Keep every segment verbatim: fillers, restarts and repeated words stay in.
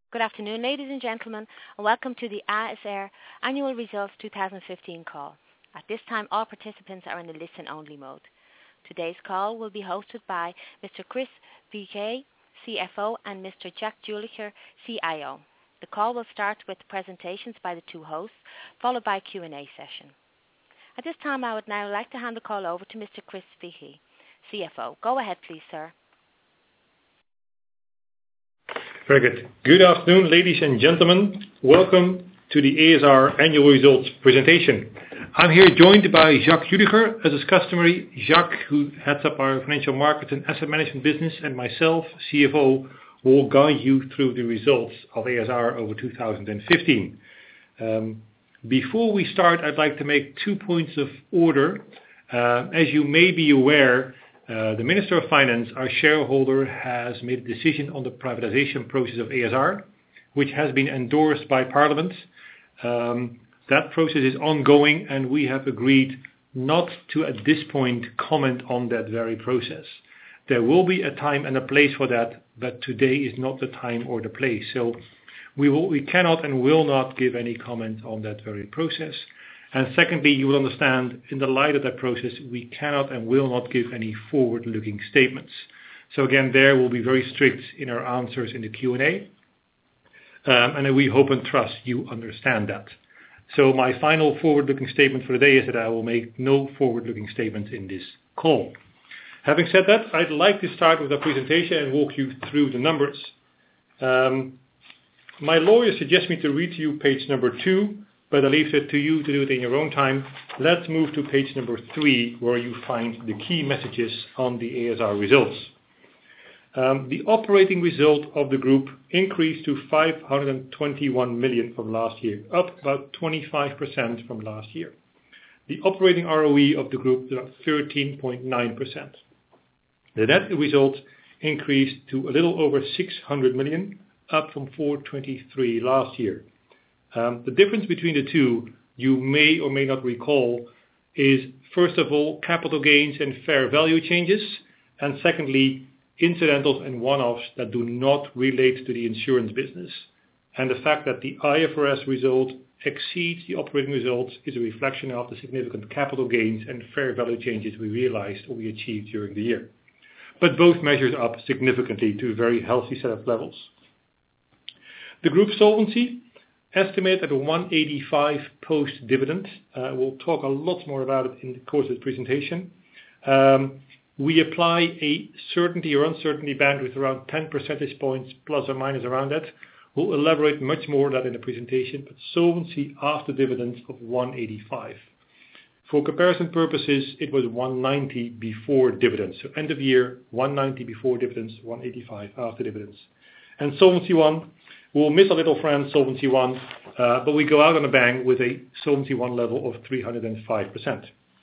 Good afternoon, ladies and gentlemen, and welcome to the A S R Annual Results twenty fifteen call. At this time, all participants are in a listen-only mode. Today's call will be hosted by Mister Chris Figee, C F O, and Mister Jack Julicher, C I O. The call will start with presentations by the two hosts, followed by a Q and A session. At this time, I would now like to hand the call over to Mister Chris Figee, C F O. Go ahead, please, sir. Very good. Good afternoon, ladies and gentlemen. Welcome to the A S R Annual Results presentation. I'm here joined by Jacques Julicher, as is customary. Jacques, who heads up our financial markets and asset management business, and myself, C F O, will guide you through the results of A S R over two thousand fifteen. Um, before we start, I'd like to make two points of order. Uh, as you may be aware, Uh, the Minister of Finance, our shareholder, has made a decision on the privatization process of A S R, which has been endorsed by Parliament. Um, that process is ongoing, and we have agreed not to, at this point, comment on that very process. There will be a time and a place for that, but today is not the time or the place. So we will, we cannot and will not give any comment on that very process. And secondly, you will understand, in the light of that process, we cannot and will not give any forward-looking statements. So again, there we'll be very strict in our answers in the Q and A. Um, and we hope and trust you understand that. So my final forward-looking statement for the day is that I will make no forward-looking statements in this call. Having said that, I'd like to start with a presentation and walk you through the numbers. Um, my lawyer suggests me to read to you page number two, but I leave it to you to do it in your own time. Let's move to page number three, where you find the key messages on the A S R results. Um, the operating result of the group increased to five hundred twenty-one million from last year, up about twenty-five percent from last year. The operating R O E of the group is about thirteen point nine percent. The net result increased to a little over six hundred million, up from four hundred twenty-three last year. Um, the difference between the two, you may or may not recall, is first of all capital gains and fair value changes, and secondly incidentals and one-offs that do not relate to the insurance business. And the fact that the I F R S result exceeds the operating results is a reflection of the significant capital gains and fair value changes we realized or we achieved during the year. But both measures up significantly to a very healthy set of levels. The group solvency estimated at one eighty-five post-dividend. Uh, we'll talk a lot more about it in the course of the presentation. Um, we apply a certainty or uncertainty band with around ten percentage points plus or minus around that. We'll elaborate much more on that in the presentation, but solvency after dividends of one eighty-five. For comparison purposes, it was one ninety before dividends. So end of year, one ninety before dividends, one eighty-five after dividends. And Solvency one, we'll miss a little friend, Solvency one, uh, but we go out on a bang with a Solvency one level of three hundred five percent.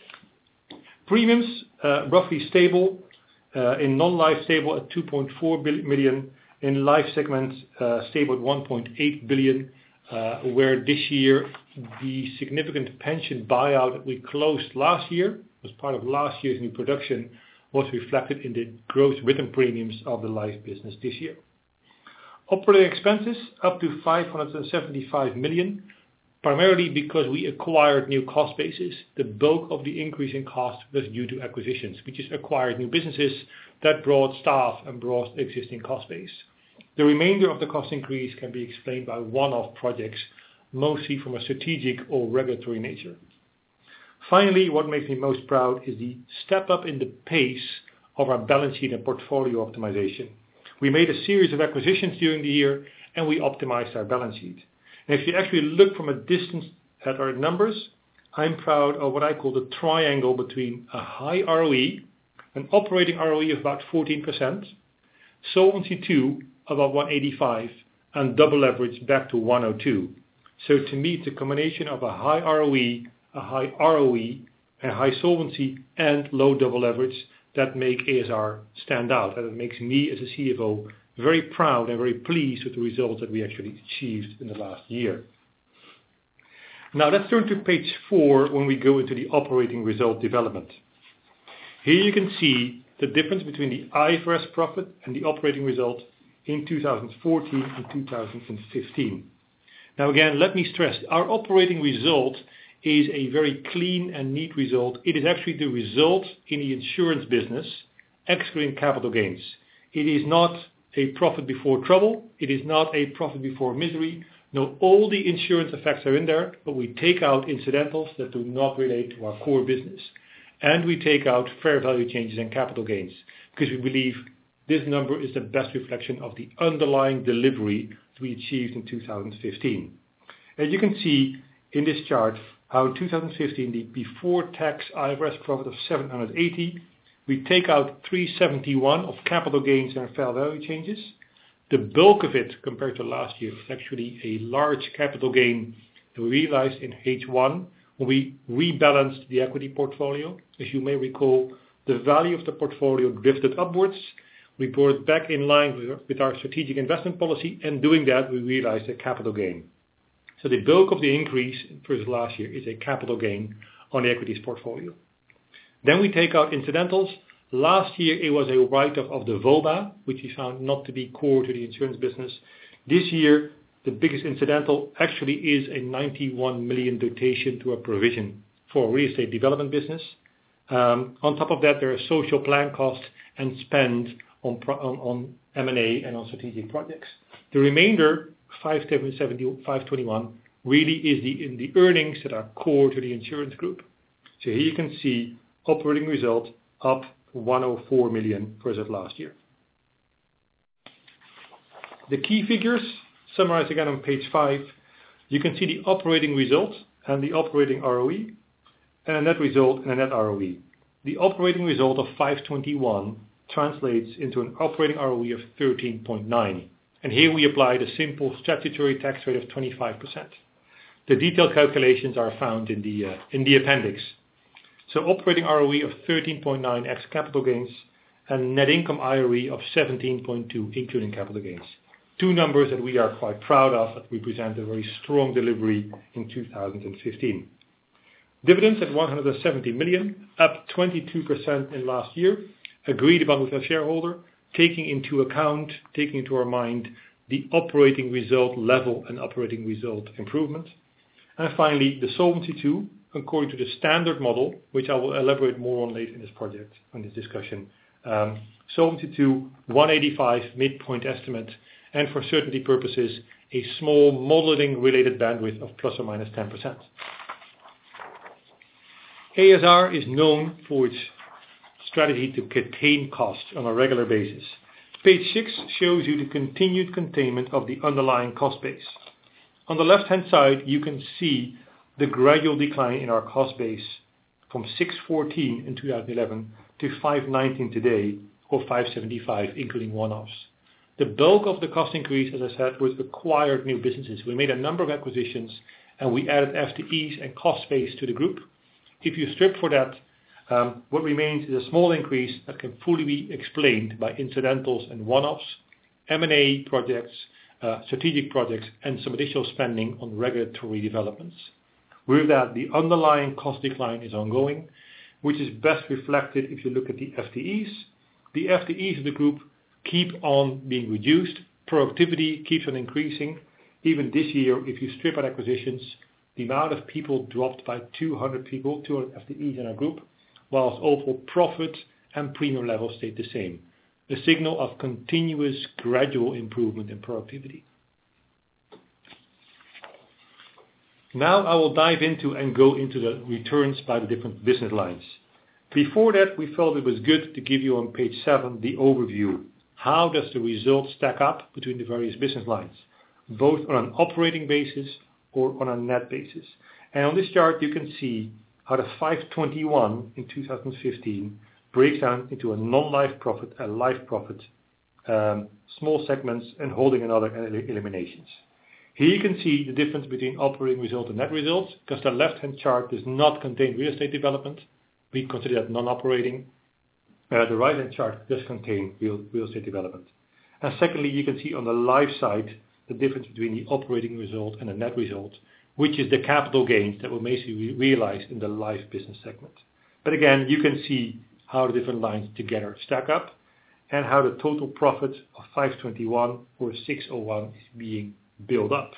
Premiums, uh, roughly stable. Uh, in non-life, stable at two point four million. In life segment, uh, stable at one point eight billion, uh, where this year the significant pension buyout that we closed last year, was part of last year's new production, was reflected in the gross written premiums of the life business this year. Operating expenses up to five hundred seventy-five million, primarily because we acquired new cost bases. The bulk of the increase in cost was due to acquisitions. We just acquired new businesses that brought staff and brought existing cost base. The remainder of the cost increase can be explained by one-off projects, mostly from a strategic or regulatory nature. Finally, what makes me most proud is the step up in the pace of our balance sheet and portfolio optimization. We made a series of acquisitions during the year and we optimized our balance sheet. And if you actually look from a distance at our numbers, I'm proud of what I call the triangle between a high R O E, an operating R O E of about fourteen percent, Solvency two about one eighty-five, and double leverage back to one oh two. So to me, it's a combination of a high R O E, a high R O E, a high solvency, and low double leverage that make A S R stand out. And it makes me as a C F O very proud and very pleased with the results that we actually achieved in the last year. Now let's turn to page four when we go into the operating result development. Here you can see the difference between the I F R S profit and the operating result in two thousand fourteen and two thousand fifteen. Now again, let me stress, our operating result is a very clean and neat result. It is actually the result in the insurance business, excluding capital gains. It is not a profit before trouble. It is not a profit before misery. No, all the insurance effects are in there, but we take out incidentals that do not relate to our core business. And we take out fair value changes and capital gains, because we believe this number is the best reflection of the underlying delivery that we achieved in two thousand fifteen. As you can see in this chart, how in two thousand fifteen, the before tax I F R S profit of seven hundred eighty, we take out three hundred seventy-one of capital gains and fair value changes. The bulk of it, compared to last year, is actually a large capital gain that we realized in H one when we rebalanced the equity portfolio. As you may recall, the value of the portfolio drifted upwards. We brought it back in line with our strategic investment policy, and doing that, we realized a capital gain. So the bulk of the increase versus last year is a capital gain on the equities portfolio. Then we take out incidentals. Last year it was a write-off of the V O B A, which we found not to be core to the insurance business. This year the biggest incidental actually is a ninety-one million dotation to a provision for real estate development business. Um, on top of that, there are social plan costs and spend on, pro- on, on M and A and on strategic projects. The remainder, five hundred twenty-one, really is the, in the earnings that are core to the insurance group. So here you can see operating result up one hundred four million versus last year. The key figures, summarized again on page five, you can see the operating result and the operating R O E, and a net result and a net R O E. The operating result of five hundred twenty-one translates into an operating R O E of thirteen point nine. And here we applied a simple statutory tax rate of twenty-five percent. The detailed calculations are found in the, uh, in the appendix. So operating R O E of thirteen point nine ex capital gains and net income I R O E of seventeen point two including capital gains. Two numbers that we are quite proud of, that represent a very strong delivery in two thousand fifteen. Dividends at one hundred seventy million, up twenty-two percent in last year, agreed upon with our shareholder, taking into account, taking into our mind the operating result level and operating result improvement. And finally, the Solvency two, according to the standard model, which I will elaborate more on later in this project, on this discussion. Um, Solvency two, one eighty-five midpoint estimate, and for certainty purposes, a small modeling related bandwidth of plus or minus ten percent. A S R is known for its strategy to contain costs on a regular basis. Page six shows you the continued containment of the underlying cost base. On the left hand side you can see the gradual decline in our cost base from six fourteen in two thousand eleven to five nineteen today, or five seventy-five including one-offs. The bulk of the cost increase, as I said, was acquired new businesses. We made a number of acquisitions and we added F T Es and cost base to the group. If you strip for that, um, what remains is a small increase that can fully be explained by incidentals and one-offs, M and A projects, uh, strategic projects, and some additional spending on regulatory developments. With that, the underlying cost decline is ongoing, which is best reflected if you look at the F T Es. The F T Es of the group keep on being reduced. Productivity keeps on increasing. Even this year, if you strip out acquisitions, the amount of people dropped by two hundred people, two hundred F T Es in our group, whilst overall profit and premium levels stayed the same. A signal of continuous gradual improvement in productivity. Now I will dive into and go into the returns by the different business lines. Before that, we felt it was good to give you on page seven the overview. How does the result stack up between the various business lines, both on an operating basis or on a net basis? And on this chart you can see how the five twenty-one in two thousand fifteen breaks down into a non-life profit, a life profit, um, small segments, and holding and other eliminations. Here you can see the difference between operating result and net results, because the left-hand chart does not contain real estate development. We consider that non-operating. Uh, the right-hand chart does contain real, real estate development. And secondly, you can see on the life side the difference between the operating result and the net result, which is the capital gains that were basically realized in the life business segment. But again, you can see how the different lines together stack up. and how the total profit of five twenty-one or six oh one is being built up.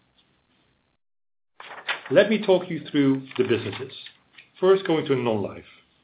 Let me talk you through the businesses. First, going to non-life.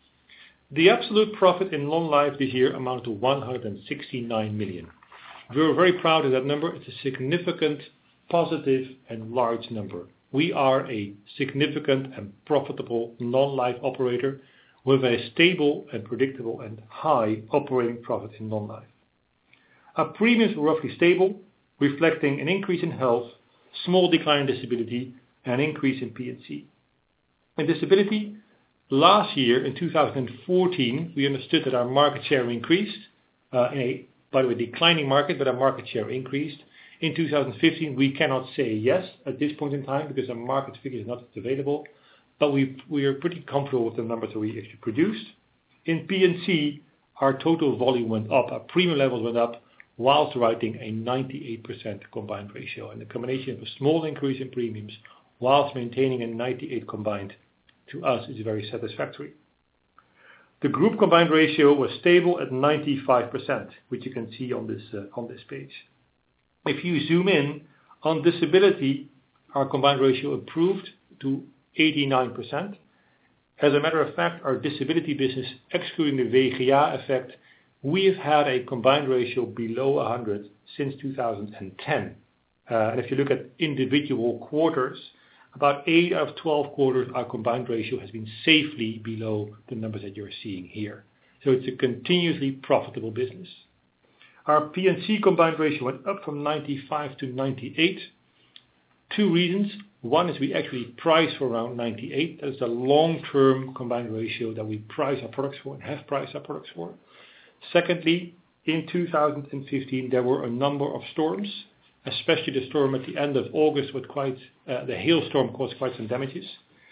The absolute profit in non-life this year amounted to one hundred sixty-nine million. We were very proud of that number. It's a significant, positive and large number. We are a significant and profitable non-life operator with a stable and predictable and high operating profit in non-life. Our premiums were roughly stable, reflecting an increase in health, small decline in disability, and an increase in P and C. In disability, last year in two thousand fourteen, we understood that our market share increased, uh, in a, by the way, declining market, but our market share increased. In two thousand fifteen, we cannot say yes at this point in time because our market figure is not available, but we we are pretty comfortable with the numbers that we actually produced. In P and C, our total volume went up, our premium levels went up, whilst writing a ninety-eight percent combined ratio. And the combination of a small increase in premiums whilst maintaining a ninety-eight combined, to us, is very satisfactory. The group combined ratio was stable at ninety-five percent, which you can see on this uh, on this page. If you zoom in on disability, our combined ratio improved to eighty-nine percent. As a matter of fact, our disability business, excluding the V G A effect, we have had a combined ratio below one hundred since two thousand ten. Uh, and if you look at individual quarters, about eight out of twelve quarters, our combined ratio has been safely below the numbers that you're seeing here. So it's a continuously profitable business. Our P and C combined ratio went up from ninety-five to ninety-eight. Two reasons. One is we actually price for around ninety-eight. That is the long-term combined ratio that we price our products for and have priced our products for. Secondly, in two thousand fifteen, there were a number of storms, especially the storm at the end of August with quite, uh, the hailstorm caused quite some damages.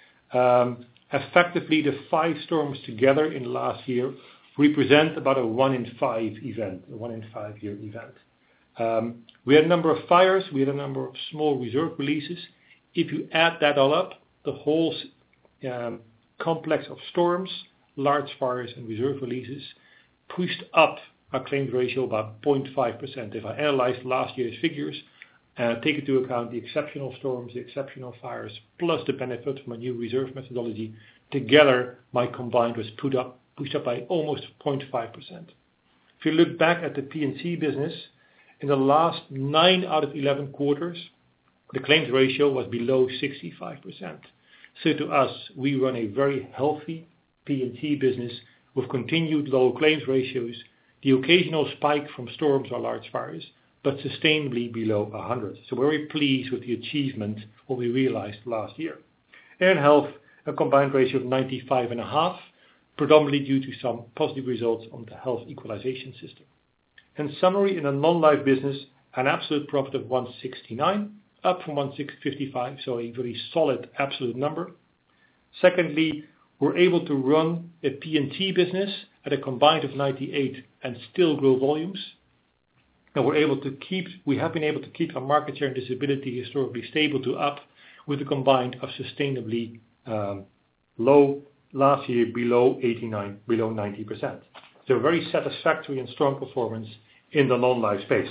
Um, effectively, the five storms together in last year represent about a one in five event, a one in five year event. Um, we had a number of fires, we had a number of small reserve releases. If you add that all up, the whole um, complex of storms, large fires and reserve releases pushed up our claims ratio about zero point five percent. If I analyze last year's figures, uh, take into account the exceptional storms, the exceptional fires, plus the benefit from a new reserve methodology, together my combined was put up, pushed up by almost zero point five percent. If you look back at the P and C business, in the last nine out of eleven quarters, the claims ratio was below sixty-five percent. So to us, we run a very healthy P and C business with continued low claims ratios, the occasional spike from storms or large fires, but sustainably below one hundred. So we're very pleased with the achievement, what we realized last year. In health, a combined ratio of ninety-five point five, predominantly due to some positive results on the health equalization system. In summary, in a non-life business, an absolute profit of one hundred sixty-nine, up from one hundred fifty-five, so a very solid absolute number. Secondly, we're able to run a P and C business at a combined of ninety-eight and still grow volumes. And we're able to keep, we have been able to keep our market share in disability historically stable to up, with a combined of sustainably um, low last year below eighty-nine, below ninety percent. So very satisfactory and strong performance in the non-life space.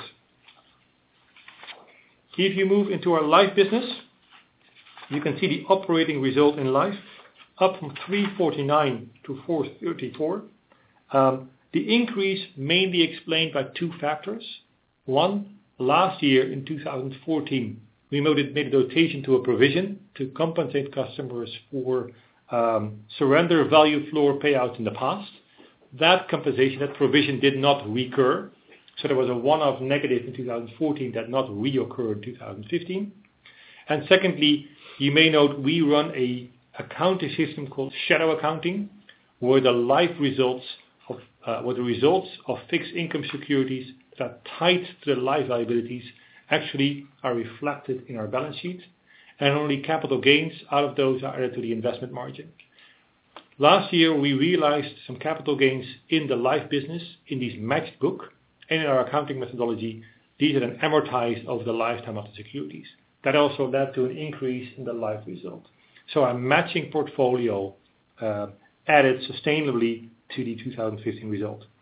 If you move into our life business, you can see the operating result in life up from three forty-nine to four thirty-four. Um, the increase mainly explained by two factors. One, last year in two thousand fourteen, we made a dotation to a provision to compensate customers for um, surrender value floor payouts in the past. That compensation, that provision did not recur. So there was a one-off negative in two thousand fourteen that not reoccurred in two thousand fifteen. And secondly, you may note we run a accounting system called shadow accounting, where the life results of uh, where the results of fixed income securities that are tied to the life liabilities actually are reflected in our balance sheet, and only capital gains out of those are added to the investment margin. Last year we realized some capital gains in the life business in this matched book, and in our accounting methodology these are then amortized over the lifetime of the securities. That also led to an increase in the life result. So our matching portfolio uh, added sustainably to the two thousand fifteen result.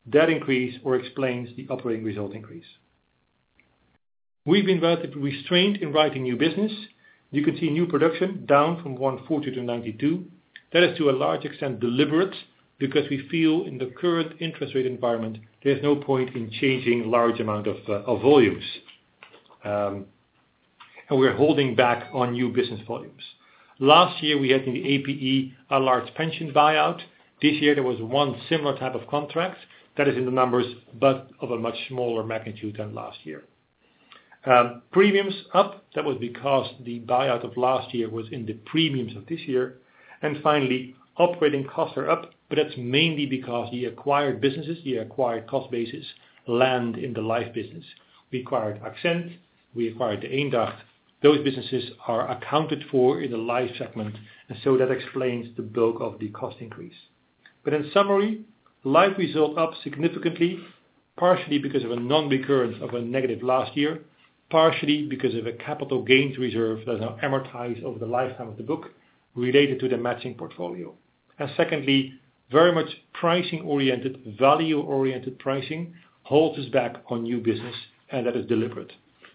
that increase or explains the operating result increase. We've been relatively restrained in writing new business. You can see new production down from one forty to ninety-two. That is to a large extent deliberate, because we feel in the current interest rate environment there's no point in changing large amount of, uh, of volumes. Um, and we're holding back on new business volumes. Last year we had in the A P E a large pension buyout. This year there was one similar type of contract. That is in the numbers, but of a much smaller magnitude than last year. Um, premiums up. That was because the buyout of last year was in the premiums of this year. And finally, operating costs are up, but that's mainly because the acquired businesses, the acquired cost bases, land in the life business. We acquired Accent, we acquired the Eendracht. Those businesses are accounted for in the life segment, and so that explains the bulk of the cost increase. But in summary, life result up significantly, partially because of a non-recurrence of a negative last year, partially because of a capital gains reserve that is now amortized over the lifetime of the book related to the matching portfolio. And secondly, very much pricing oriented, value oriented pricing holds us back on new business, and that is deliberate.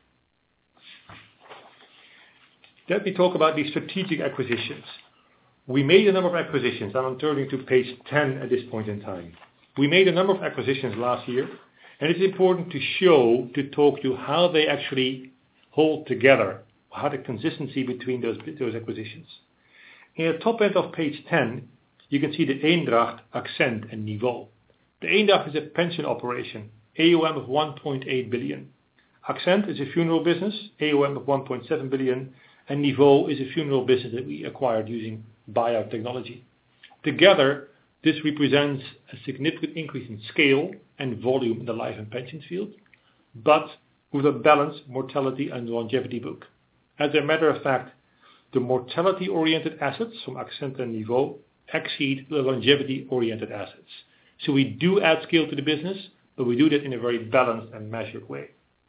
Let me talk about the strategic acquisitions. We made a number of acquisitions, and I'm turning to page ten at this point in time. We made a number of acquisitions last year, and it's important to show, to talk to how they actually hold together, how the consistency between those, those acquisitions. In the top end of page ten, you can see the Eendracht, Accent and Niveau. The Eendracht is a pension operation, A O M of one point eight billion. Accent is a funeral business, A O M of one point seven billion, and Niveau is a funeral business that we acquired using buyout technology. Together, this represents a significant increase in scale and volume in the life and pensions field, but with a balanced mortality and longevity book. As a matter of fact, the mortality-oriented assets from Accent and Niveau exceed the longevity-oriented assets. So we do add scale to the business, but we do that in a very balanced and measured way.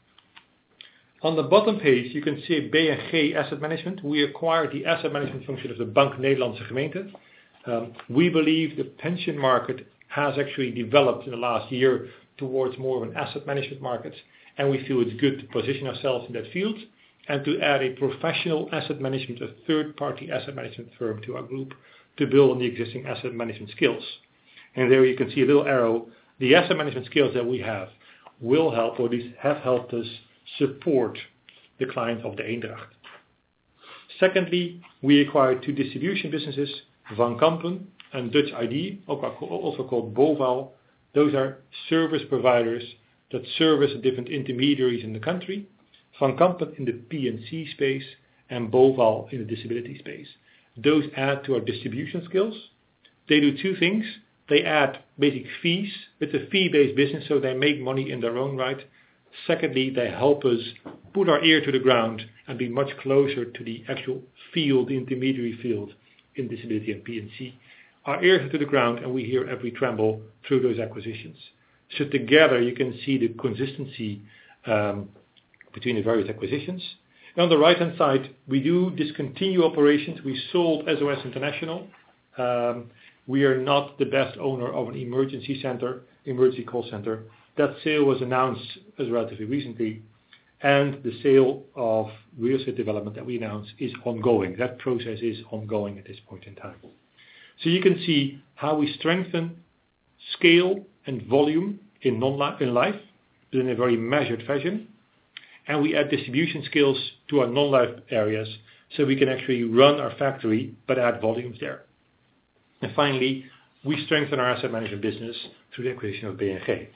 On the bottom page, you can see B N G Asset Management. We acquired the asset management function of the Bank Nederlandse Gemeente. Um, we believe the pension market has actually developed in the last year towards more of an asset management market, and we feel it's good to position ourselves in that field and to add a professional asset management, a third-party asset management firm to our group to build on the existing asset management skills. And there you can see a little arrow. The asset management skills that we have will help, or at least have helped us support the clients of the Eendracht. Secondly, we acquired two distribution businesses, Van Kampen and Dutch I D, also called Boval. Those are service providers that service different intermediaries in the country. Van Kampen in the P and C space and Boval in the disability space. Those add to our distribution skills. They do two things. They add basic fees. It's a fee-based business, so they make money in their own right. Secondly, they help us put our ear to the ground and be much closer to the actual field, the intermediary field in disability and P and C. Our ears are to the ground and we hear every tremble through those acquisitions. So together you can see the consistency um, between the various acquisitions. And on the right hand side, we do discontinue operations. We sold S O S International. Um, we are not the best owner of an emergency center, emergency call center. That sale was announced as relatively recently, and the sale of real estate development that we announced is ongoing. That process is ongoing at this point in time. So you can see how we strengthen scale and volume in non-life, in life, but in a very measured fashion, and we add distribution skills to our non-life areas so we can actually run our factory but add volumes there. And finally, we strengthen our asset management business through the acquisition of B N G.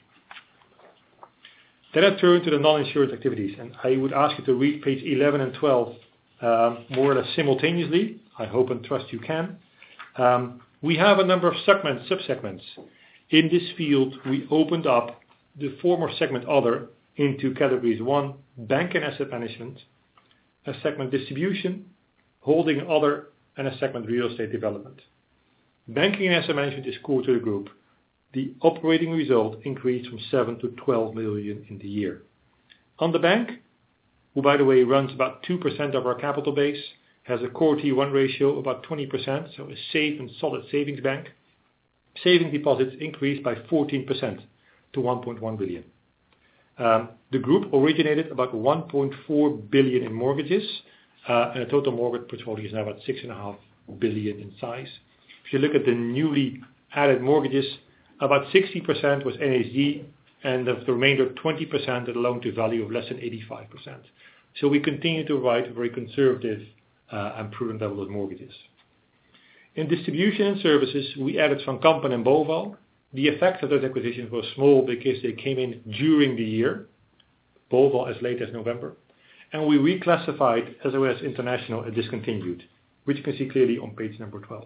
Then I turn to the non-insurance activities, and I would ask you to read page eleven and twelve um, more or less simultaneously. I hope and trust you can. Um, we have a number of segments, sub-segments. In this field, we opened up the former segment Other into categories one, Bank and Asset Management, a segment Distribution, Holding and Other, and a segment Real Estate Development. Banking and Asset Management is core to the group. The operating result increased from seven to twelve million in the year. On the bank, who by the way runs about two percent of our capital base, has a core T one ratio of about twenty percent, so a safe and solid savings bank. Savings deposits increased by fourteen percent to one point one billion. Um, the group originated about one point four billion in mortgages, uh, and the total mortgage portfolio is now about six point five billion in size. If you look at the newly added mortgages, about sixty percent was N H G, and of the remainder twenty percent at a loan to value of less than eighty-five percent. So we continue to write a very conservative uh, and prudent level of mortgages. In distribution and services, we added Van Kampen and Boval. The effect of those acquisitions was small because they came in during the year, Boval as late as November, and we reclassified S O S International as discontinued, which you can see clearly on page number twelve.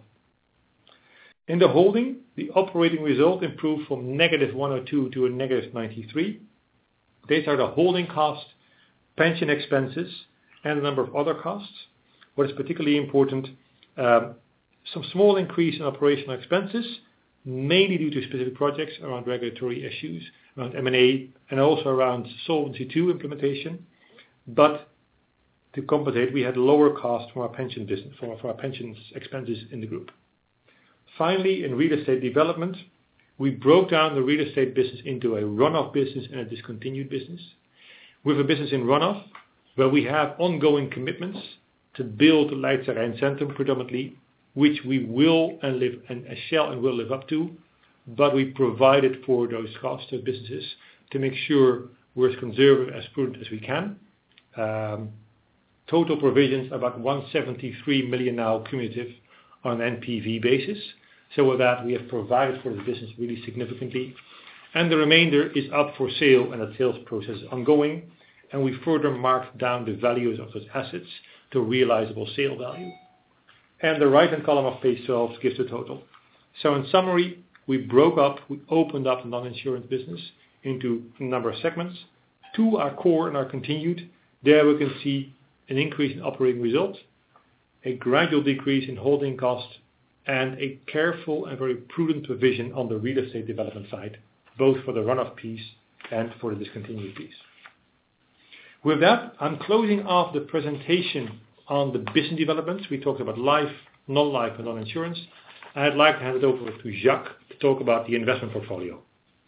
In the holding, the operating result improved from negative one hundred two to a negative ninety-three. These are the holding costs, pension expenses, and a number of other costs. What is particularly important, um, some small increase in operational expenses, mainly due to specific projects around regulatory issues, around M and A, and also around Solvency two implementation. But to compensate, we had lower costs from our pension business, from our pensions expenses in the group. Finally, in real estate development, we broke down the real estate business into a run-off business and a discontinued business. We have a business in run-off where we have ongoing commitments to build Leidse Rijn Centrum predominantly, which we will and live and shall and will live up to, but we provided for those costs of businesses to make sure we're as conservative, as prudent as we can. Um, total provisions about one hundred seventy-three million now cumulative on an N P V basis. So with that, we have provided for the business really significantly. And the remainder is up for sale, and the sales process is ongoing. And we further marked down the values of those assets to realizable sale value. And the right-hand column of page twelve gives the total. So in summary, we broke up, we opened up the non-insurance business into a number of segments. Two are core and are continued. There we can see an increase in operating results, a gradual decrease in holding costs, and a careful and very prudent provision on the real estate development side, both for the run-off piece and for the discontinued piece. With that, I'm closing off the presentation on the business developments. We talked about life, non-life and non-insurance. I'd like to hand it over to Jacques to talk about the investment portfolio.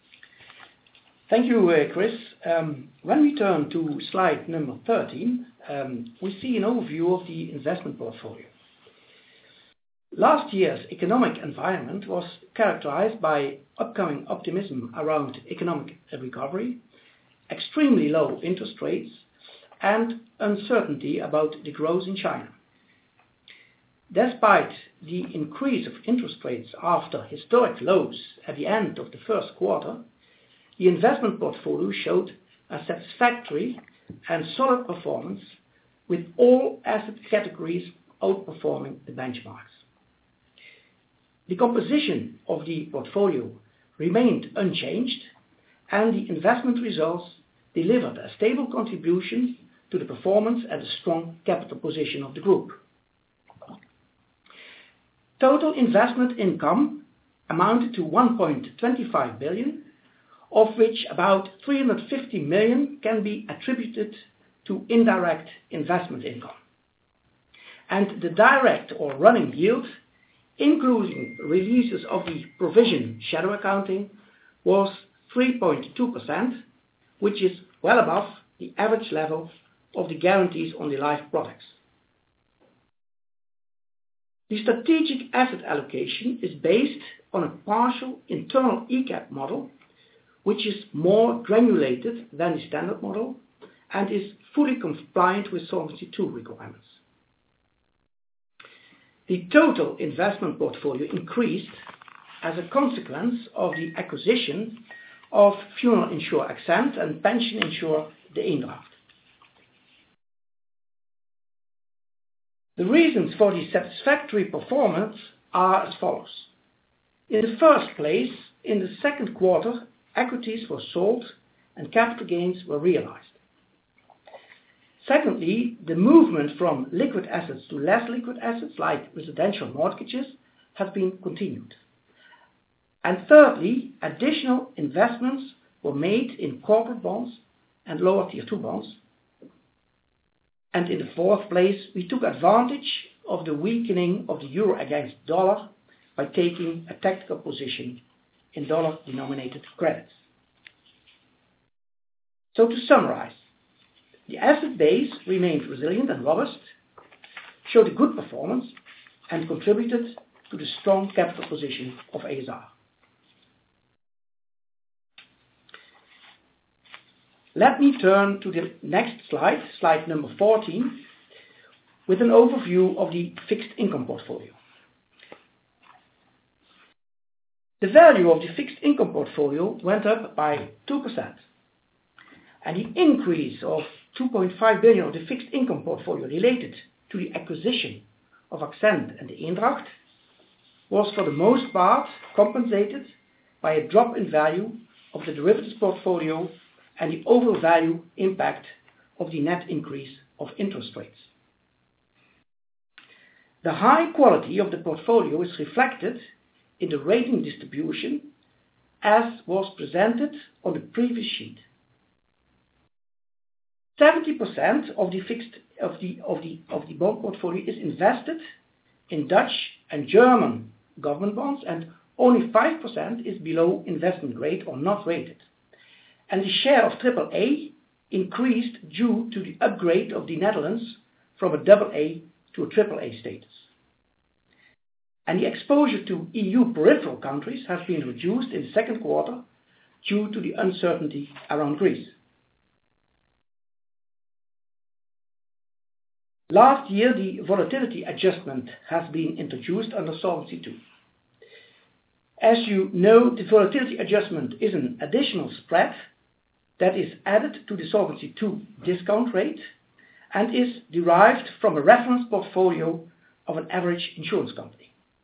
Thank you, uh, Chris. Um, when we turn to slide number thirteen, um, we see an overview of the investment portfolio. Last year's economic environment was characterized by upcoming optimism around economic recovery, extremely low interest rates, and uncertainty about the growth in China. Despite the increase of interest rates after historic lows at the end of the first quarter, the investment portfolio showed a satisfactory and solid performance, with all asset categories outperforming the benchmarks. The composition of the portfolio remained unchanged, and the investment results delivered a stable contribution to the performance and a strong capital position of the group. Total investment income amounted to one point two five billion, of which about three hundred fifty million can be attributed to indirect investment income. And the direct or running yield, including releases of the provision shadow accounting, was three point two percent, which is well above the average level of the guarantees on the life products. The strategic asset allocation is based on a partial internal E C A P model, which is more granulated than the standard model and is fully compliant with Solvency two requirements. The total investment portfolio increased as a consequence of the acquisition of funeral insurer Accent and pension insurer De Eendracht. The reasons for the satisfactory performance are as follows. In the first place, in the second quarter, equities were sold and capital gains were realized. Secondly, the movement from liquid assets to less liquid assets, like residential mortgages, has been continued. And thirdly, additional investments were made in corporate bonds and lower tier two bonds. And in the fourth place, we took advantage of the weakening of the euro against dollar by taking a tactical position in dollar-denominated credits. So to summarize, the asset base remained resilient and robust, showed a good performance, and contributed to the strong capital position of A S R. Let me turn to the next slide, slide number fourteen, with an overview of the fixed income portfolio. The value of the fixed income portfolio went up by two percent. And the increase of two point five billion of the fixed income portfolio related to the acquisition of Accent and the Eendracht was for the most part compensated by a drop in value of the derivatives portfolio and the overall value impact of the net increase of interest rates. The high quality of the portfolio is reflected in the rating distribution as was presented on the previous sheet. seventy percent of the fixed of the of the of the bond portfolio is invested in Dutch and German government bonds, and only five percent is below investment grade or not rated. And the share of triple A increased due to the upgrade of the Netherlands from a double A to a triple A status. And the exposure to E U peripheral countries has been reduced in the second quarter due to the uncertainty around Greece. Last year, the volatility adjustment has been introduced under Solvency two. As you know, the volatility adjustment is an additional spread that is added to the Solvency two discount rate and is derived from a reference portfolio of an average insurance company.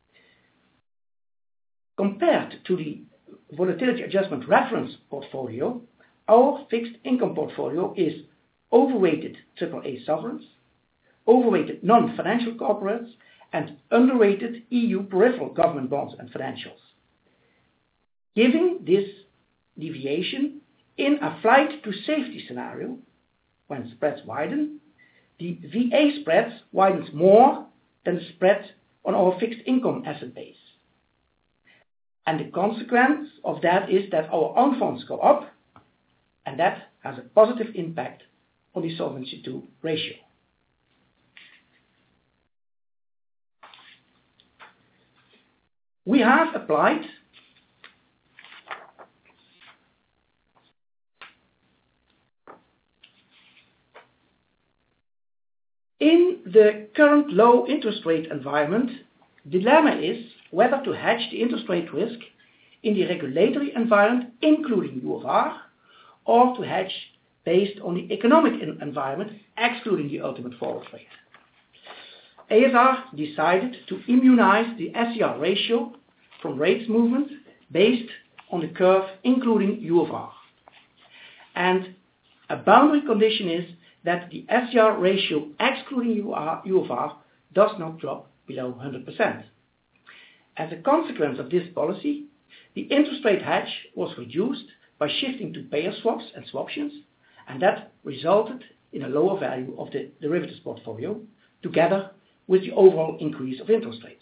Compared to the volatility adjustment reference portfolio, our fixed income portfolio is overweighted triple A sovereigns, overweighted non-financial corporates, and underweighted E U peripheral government bonds and financials. Giving this deviation in a flight to safety scenario, when spreads widen, the V A spreads widens more than the spread on our fixed income asset base. And the consequence of that is that our own funds go up, and that has a positive impact on the Solvency two ratio. We have applied in the current low interest rate environment. The dilemma is whether to hedge the interest rate risk in the regulatory environment, including U F R, or to hedge based on the economic environment, excluding the ultimate forward rate. A S R decided to immunize the S C R ratio from rates movement based on the curve, including U F R. And a boundary condition is that the S C R ratio, excluding U F R, does not drop below one hundred percent. As a consequence of this policy, the interest rate hedge was reduced by shifting to payer swaps and swaptions, and that resulted in a lower value of the derivatives portfolio, together with the overall increase of interest rates.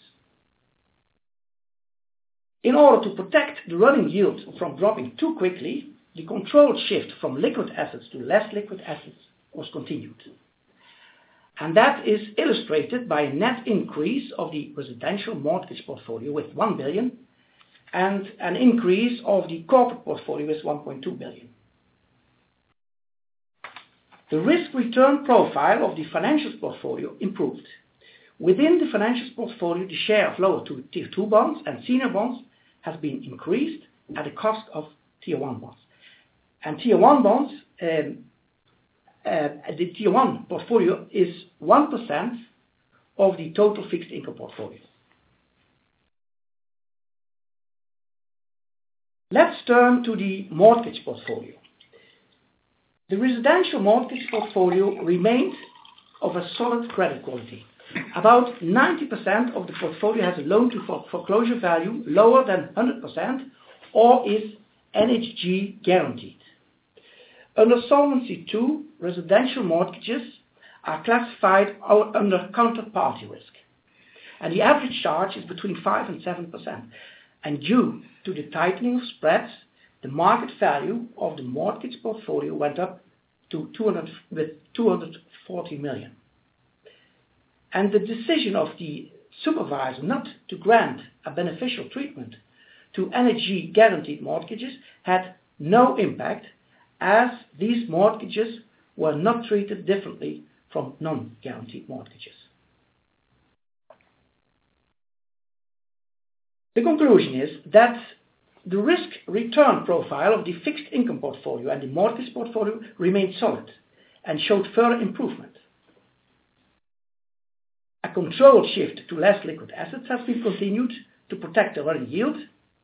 In order to protect the running yield from dropping too quickly, the controlled shift from liquid assets to less liquid assets was continued. And that is illustrated by a net increase of the residential mortgage portfolio with one billion and an increase of the corporate portfolio with one point two billion. The risk-return profile of the financials portfolio improved. Within the financials portfolio, the share of lower tier two bonds and senior bonds has been increased at the cost of tier one bonds. And tier one bonds, um, uh, the tier one portfolio is one percent of the total fixed income portfolio. Let's turn to the mortgage portfolio. The residential mortgage portfolio remained of a solid credit quality. About ninety percent of the portfolio has a loan to foreclosure value lower than one hundred percent or is N H G guaranteed. Under Solvency two, residential mortgages are classified under counterparty risk. And the average charge is between five and seven percent. And due to the tightening of spreads, the market value of the mortgage portfolio went up to two hundred, with two hundred forty million. And the decision of the supervisor not to grant a beneficial treatment to energy guaranteed mortgages had no impact, as these mortgages were not treated differently from non-guaranteed mortgages. The conclusion is that the risk-return profile of the fixed income portfolio and the mortgage portfolio remained solid and showed further improvement. A controlled shift to less liquid assets has been continued to protect the running yield,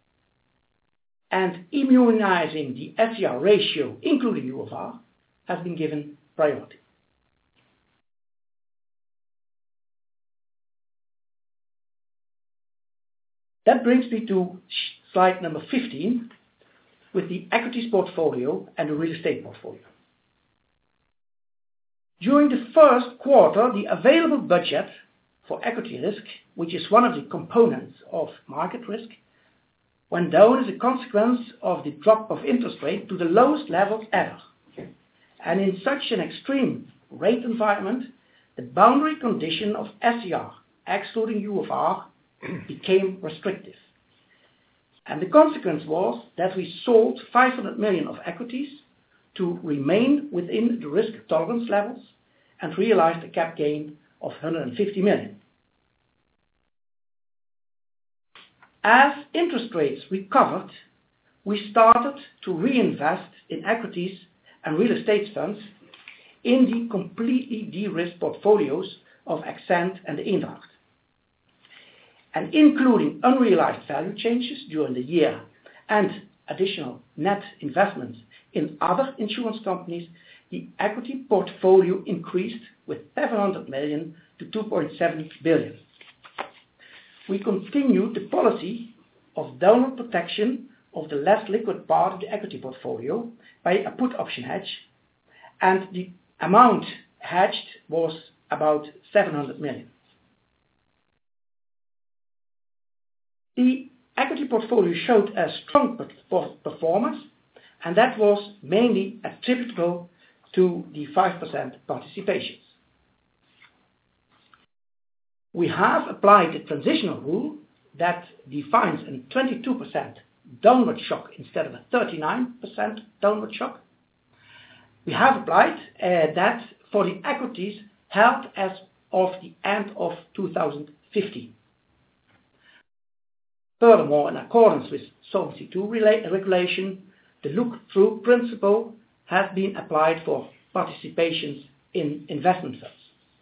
and immunizing the S C R ratio, including U F R, has been given priority. That brings me to slide number fifteen, with the equities portfolio and the real estate portfolio. During the first quarter, the available budget for equity risk, which is one of the components of market risk, went down as a consequence of the drop of interest rate to the lowest levels ever. And in such an extreme rate environment, the boundary condition of S C R, excluding U F R, became restrictive. And the consequence was that we sold five hundred million of equities to remain within the risk tolerance levels and realized a cap gain of one hundred fifty million. As interest rates recovered, we started to reinvest in equities and real estate funds in the completely de-risked portfolios of Accent and the Eendracht. And including unrealized value changes during the year and additional net investments in other insurance companies, the equity portfolio increased with seven hundred million to two point seven billion. We continued the policy of downward protection of the less liquid part of the equity portfolio by a put option hedge, and the amount hedged was about seven hundred million. The equity portfolio showed a strong performance, and that was mainly attributable to the five percent participations. We have applied the transitional rule that defines a twenty-two percent downward shock instead of a thirty-nine percent downward shock. We have applied uh, that for the equities held as of the end of two thousand fifteen. Furthermore, in accordance with Solvency two regulation, the look-through principle has been applied for participations in investment funds.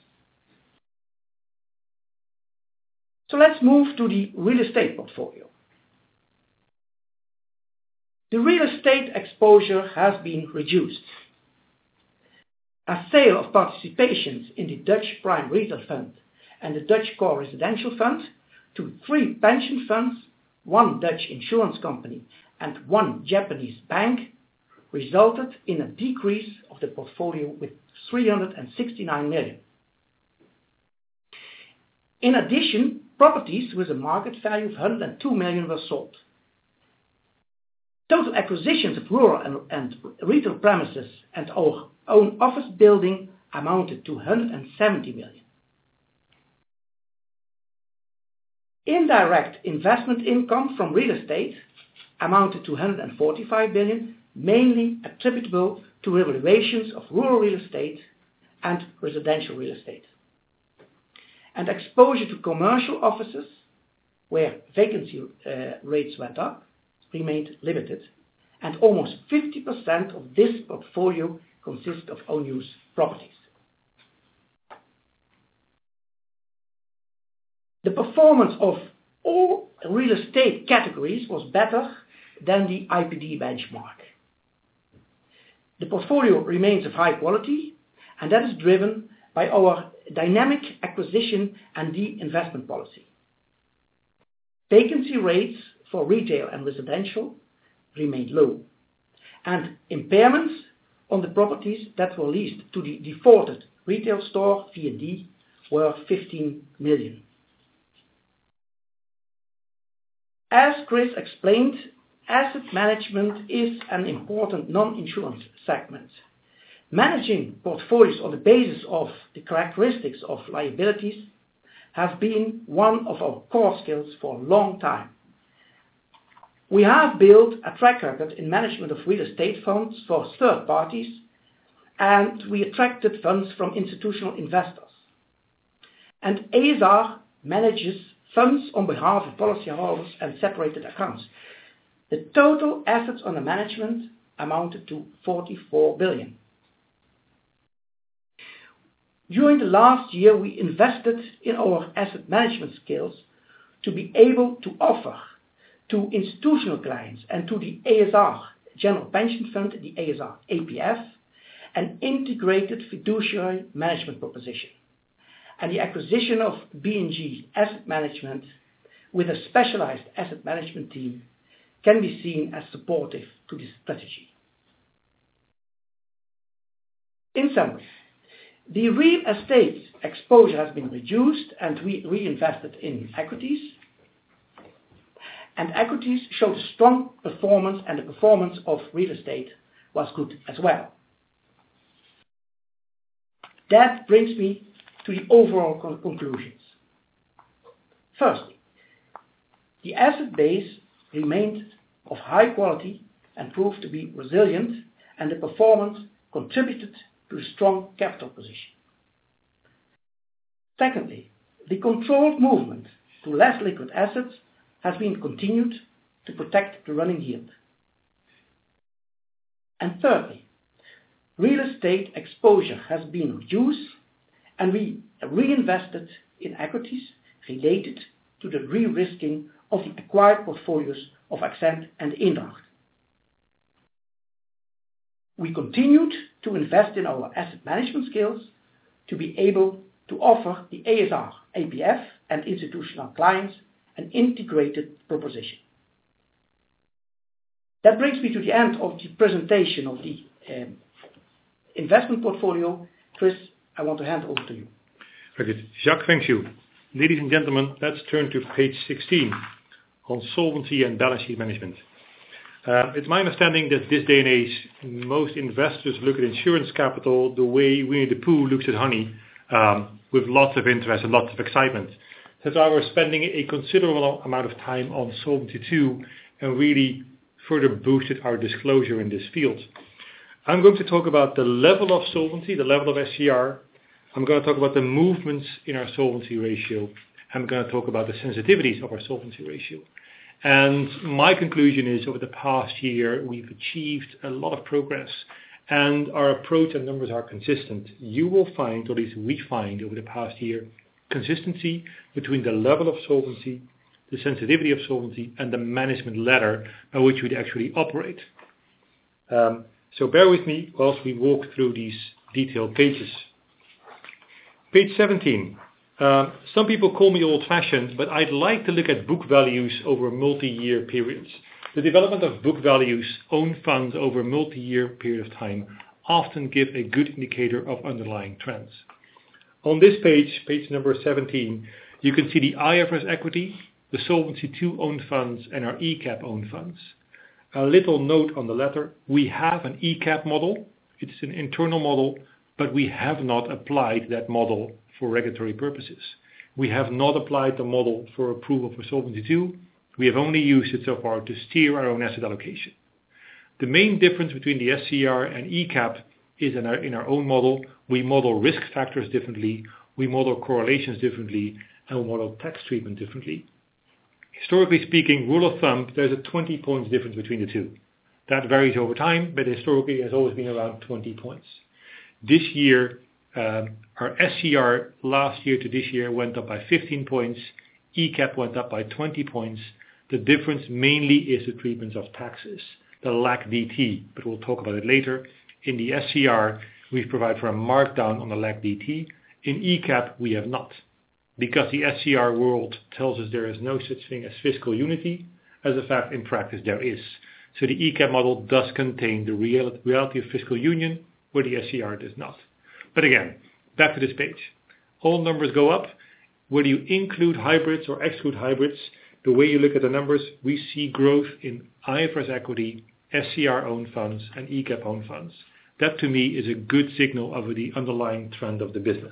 So let's move to the real estate portfolio. The real estate exposure has been reduced. A sale of participations in the Dutch Prime Retail Fund and the Dutch Core Residential Fund to three pension funds, one Dutch insurance company and one Japanese bank resulted in a decrease of the portfolio with three hundred sixty-nine million. In addition, properties with a market value of one hundred two million were sold. Total acquisitions of rural and, and retail premises and our own office building amounted to one hundred seventy million. Indirect investment income from real estate amounted to one hundred forty-five billion, mainly attributable to revaluations of rural real estate and residential real estate. And exposure to commercial offices, where vacancy uh, rates went up, remained limited, and almost fifty percent of this portfolio consists of own-use properties. The performance of all real estate categories was better than the I P D benchmark. The portfolio remains of high quality, and that is driven by our dynamic acquisition and de-investment policy. Vacancy rates for retail and residential remained low, and impairments on the properties that were leased to the defaulted retail store V and D were fifteen million. As Chris explained, asset management is an important non-insurance segment, Managing portfolios on the basis of the characteristics of liabilities has been one of our core skills for a long time. We have built a track record in management of real estate funds for third parties, and we attracted funds from institutional investors. And A S R manages funds on behalf of policyholders and separated accounts. The total assets under management amounted to forty-four billion. During the last year, we invested in our asset management skills to be able to offer to institutional clients and to the A S R General Pension Fund, the A S R A P F, an integrated fiduciary management proposition. And the acquisition of B and G Asset Management with a specialized asset management team can be seen as supportive to this strategy. In summary, the real estate exposure has been reduced and we reinvested in equities. And equities showed a strong performance, and the performance of real estate was good as well. That brings me to the overall con- conclusions. Firstly, the asset base remained of high quality and proved to be resilient, and the performance contributed to the strong capital position. Secondly, the controlled movement to less liquid assets has been continued to protect the running yield. And thirdly, real estate exposure has been reduced and we reinvested in equities related to the re-risking of the acquired portfolios of Accent and Eendracht. We continued to invest in our asset management skills to be able to offer the A S R A P F and institutional clients an integrated proposition. That brings me to the end of the presentation of the um, investment portfolio. Chris, I want to hand over to you. Very good. Jacques, thank you. Ladies and gentlemen, let's turn to page sixteen on solvency and balance sheet management. Uh, it's my understanding that this day and age, most investors look at insurance capital the way Winnie the Pooh looks at honey, um, with lots of interest and lots of excitement. That's why we're spending a considerable amount of time on Solvency two and really further boosted our disclosure in this field. I'm going to talk about the level of solvency, the level of S C R. I'm going to talk about the movements in our solvency ratio. I'm going to talk about the sensitivities of our solvency ratio. And my conclusion is over the past year, we've achieved a lot of progress and our approach and numbers are consistent. You will find, or at least we find over the past year, consistency between the level of solvency, the sensitivity of solvency, and the management ladder by which we actually operate. Um, so bear with me whilst we walk through these detailed pages. Page seventeen. Uh, some people call me old-fashioned, but I'd like to look at book values over multi-year periods. The development of book values, own funds over a multi-year period of time, often give a good indicator of underlying trends. On this page, page number seventeen, you can see the I F R S equity, the Solvency two own funds, and our E C A P own funds. A little note on the latter, we have an E C A P model. It's an internal model, but we have not applied that model for regulatory purposes. We have not applied the model for approval for Solvency two. We have only used it so far to steer our own asset allocation. The main difference between the S C R and E C A P is in our, in our own model, we model risk factors differently, we model correlations differently, and we model tax treatment differently. Historically speaking, rule of thumb, there's a twenty points difference between the two. That varies over time, but historically it has always been around twenty points. This year, um, our S C R last year to this year went up by fifteen points, E C A P went up by twenty points. The difference mainly is the treatment of taxes, the L A C D T, but we'll talk about it later. In the S C R, we provide for a markdown on the L A C D T. In E C A P, we have not. Because the S C R world tells us there is no such thing as fiscal unity, as a fact in practice there is. So the E C A P model does contain the real, reality of fiscal union, where the S C R does not. But again, back to this page. All numbers go up. Whether you include hybrids or exclude hybrids, the way you look at the numbers, we see growth in I F R S equity, S C R own funds, and E C A P own funds. That to me is a good signal of the underlying trend of the business.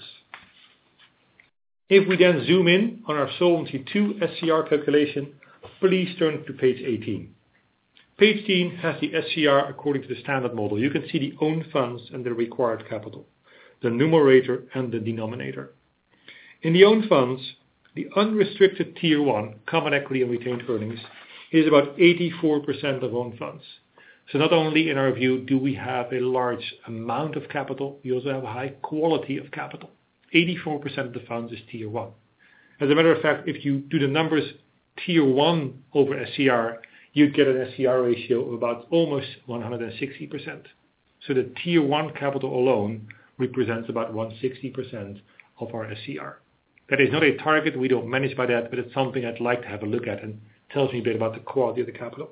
If we then zoom in on our Solvency two S C R calculation, please turn to page eighteen. Page eighteen has the S C R according to the standard model. You can see the own funds and the required capital, the numerator and the denominator. In the own funds, the unrestricted Tier one, common equity and retained earnings, is about eighty-four percent of own funds. So not only in our view do we have a large amount of capital, we also have a high quality of capital. eighty-four percent of the funds is Tier one. As a matter of fact, if you do the numbers Tier one over S C R, you'd get an S C R ratio of about almost one hundred sixty percent. So the Tier one capital alone represents about one hundred sixty percent of our S C R. That is not a target, we don't manage by that, but it's something I'd like to have a look at and tells me a bit about the quality of the capital.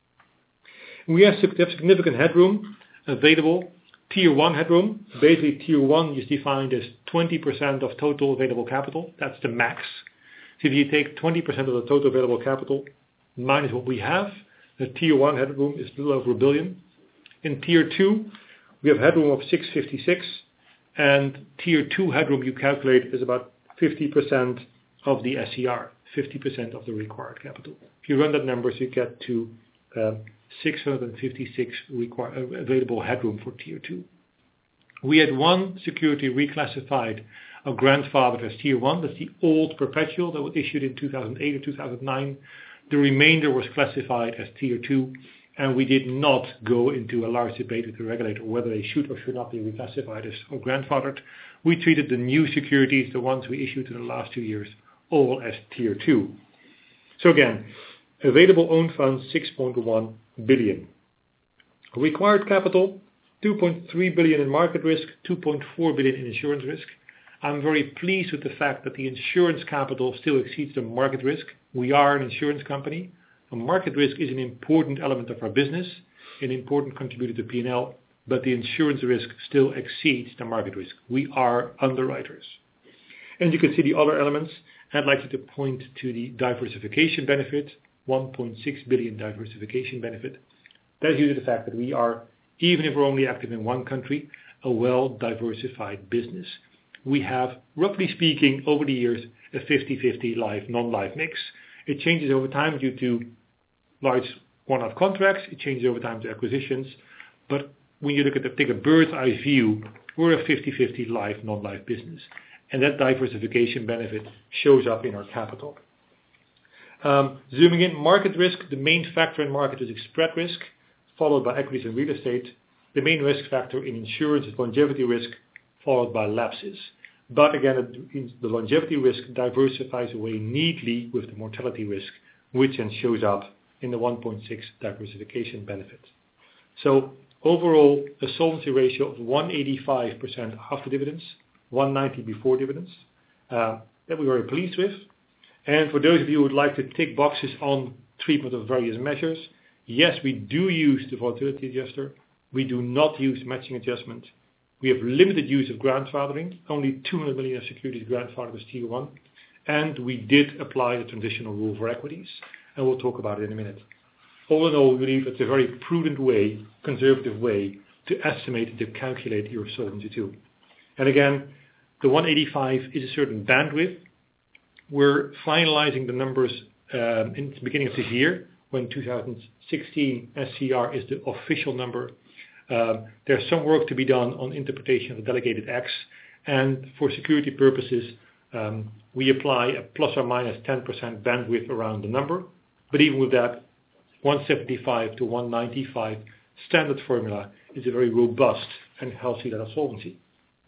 We have significant headroom available. Tier one headroom, basically Tier one is defined as twenty percent of total available capital. That's the max. So if you take twenty percent of the total available capital minus what we have, the Tier one headroom is a little over a billion. In Tier two, we have headroom of six hundred fifty-six, and Tier two headroom you calculate is about fifty percent of the S C R, fifty percent of the required capital. If you run that numbers, you get to um, six hundred fifty-six require, uh, available headroom for Tier two. We had one security reclassified or grandfathered as Tier one. That's the old perpetual that was issued in two thousand eight or two thousand nine. The remainder was classified as Tier two, and we did not go into a large debate with the regulator whether they should or should not be reclassified as or grandfathered. We treated the new securities, the ones we issued in the last two years, all as Tier two. So again, available own funds six point one billion. Required capital two point three billion in market risk, two point four billion in insurance risk. I'm very pleased with the fact that the insurance capital still exceeds the market risk. We are an insurance company. And market risk is an important element of our business, an important contributor to P and L, but the insurance risk still exceeds the market risk. We are underwriters. And you can see the other elements. I'd like you to point to the diversification benefit, one point six billion diversification benefit. That is due to the fact that we are, even if we're only active in one country, a well-diversified business. We have, roughly speaking, over the years, a fifty-fifty life, non-life mix. It changes over time due to large one-off contracts. It changes over time to acquisitions. But when you look at the take a bird's eye view, we're a fifty-fifty life, non-life business. And that diversification benefit shows up in our capital. Um, zooming in, market risk, the main factor in market is spread risk, followed by equities and real estate. The main risk factor in insurance is longevity risk, followed by lapses. But again, the longevity risk diversifies away neatly with the mortality risk, which then shows up in the one point six diversification benefit. So overall, a solvency ratio of one hundred eighty-five percent after dividends, one hundred ninety before dividends, uh, that we're very pleased with. And for those of you who would like to tick boxes on treatment of various measures, yes, we do use the volatility adjuster. We do not use matching adjustment. We have limited use of grandfathering, only two hundred million of securities grandfathered as Tier one, and we did apply the transitional rule for equities, and we'll talk about it in a minute. All in all, we believe it's a very prudent way, conservative way, to estimate and to calculate your Solvency two. And again, the one hundred eighty-five is a certain bandwidth. We're finalizing the numbers um, in the beginning of this year, when two thousand sixteen S C R is the official number. Um, there's some work to be done on interpretation of the delegated acts, and for security purposes, um, we apply a plus or minus ten percent bandwidth around the number. But even with that, one seventy-five to one ninety-five standard formula is a very robust and healthy level of solvency.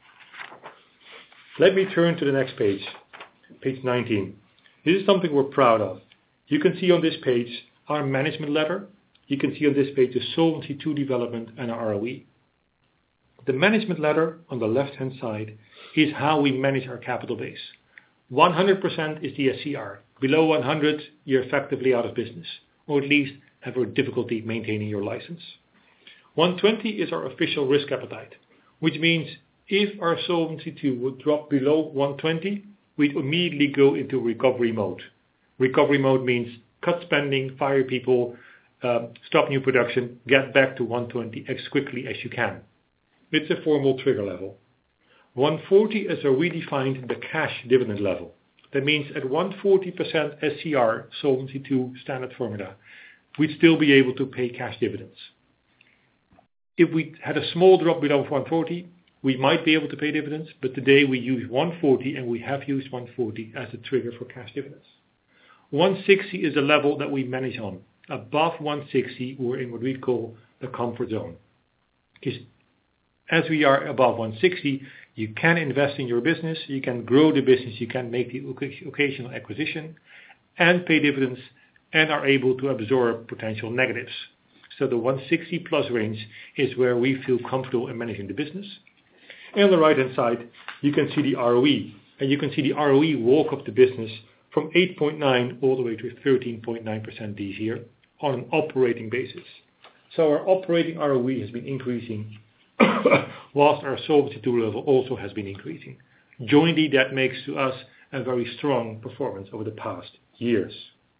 Let me turn to the next page, page nineteen. This is something we're proud of. You can see on this page our management letter. You can see on this page the Solvency two development and our R O E. The management letter on the left-hand side is how we manage our capital base. one hundred percent is the S C R. Below one hundred, you're effectively out of business, or at least have a difficulty maintaining your license. one hundred twenty is our official risk appetite, which means if our Solvency two would drop below one hundred twenty, we'd immediately go into recovery mode. Recovery mode means cut spending, fire people, Um, stop new production, get back to one hundred twenty as quickly as you can. It's a formal trigger level. one forty is a redefined the cash dividend level. That means at one hundred forty percent S C R, Solvency two standard formula, we'd still be able to pay cash dividends. If we had a small drop below one forty, we might be able to pay dividends, but today we use one forty and we have used one forty as a trigger for cash dividends. one sixty is a level that we manage on. Above one sixty, we're in what we call the comfort zone. Because as we are above one sixty, you can invest in your business, you can grow the business, you can make the occasional acquisition and pay dividends and are able to absorb potential negatives. So the one sixty plus range is where we feel comfortable in managing the business. And on the right hand side, you can see the R O E. And you can see the R O E walk up the business from eight point nine all the way to thirteen point nine percent this year on an operating basis. So our operating R O E has been increasing whilst our Solvency two level also has been increasing. Jointly, that makes to us a very strong performance over the past years.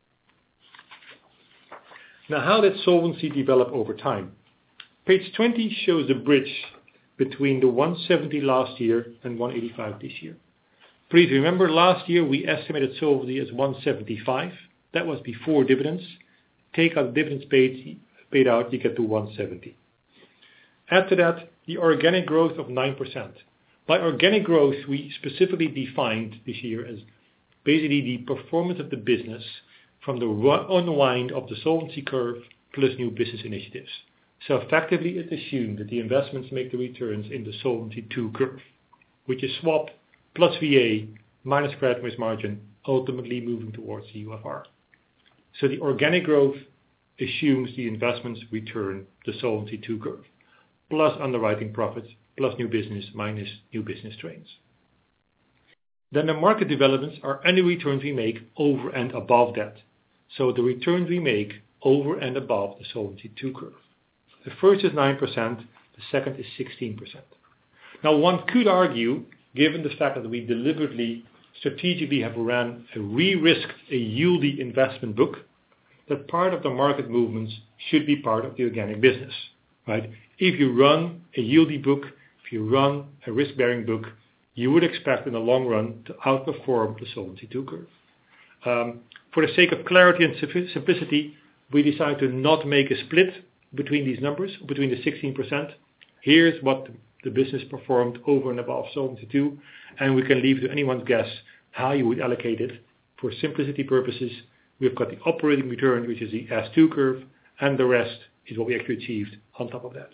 Now, how did solvency develop over time? Page twenty shows the bridge between the one seventy last year and one eighty-five this year. Please remember, last year we estimated solvency as one seventy-five. That was before dividends. Take out dividends paid, paid out, you get to one seventy. Add to that the organic growth of nine percent. By organic growth, we specifically defined this year as basically the performance of the business from the unwind of the solvency curve plus new business initiatives. So effectively it assumed that the investments make the returns in the Solvency two curve, which is swap plus V A minus credit risk margin, ultimately moving towards the U F R. So the organic growth assumes the investments return the Solvency two curve, plus underwriting profits, plus new business minus new business strains. Then the market developments are any returns we make over and above that. So the returns we make over and above the Solvency two curve. The first is nine percent, the second is sixteen percent. Now one could argue, given the fact that we deliberately, strategically have ran a re-risked, a yieldy investment book, that part of the market movements should be part of the organic business. Right? If you run a yieldy book, if you run a risk-bearing book, you would expect in the long run to outperform the Solvency two curve. Um, for the sake of clarity and simplicity, we decided to not make a split between these numbers, between the sixteen percent. Here's what the business performed over and above Solvency two, and we can leave to anyone's guess how you would allocate it. For simplicity purposes, we've got the operating return, which is the S two curve, and the rest is what we actually achieved on top of that.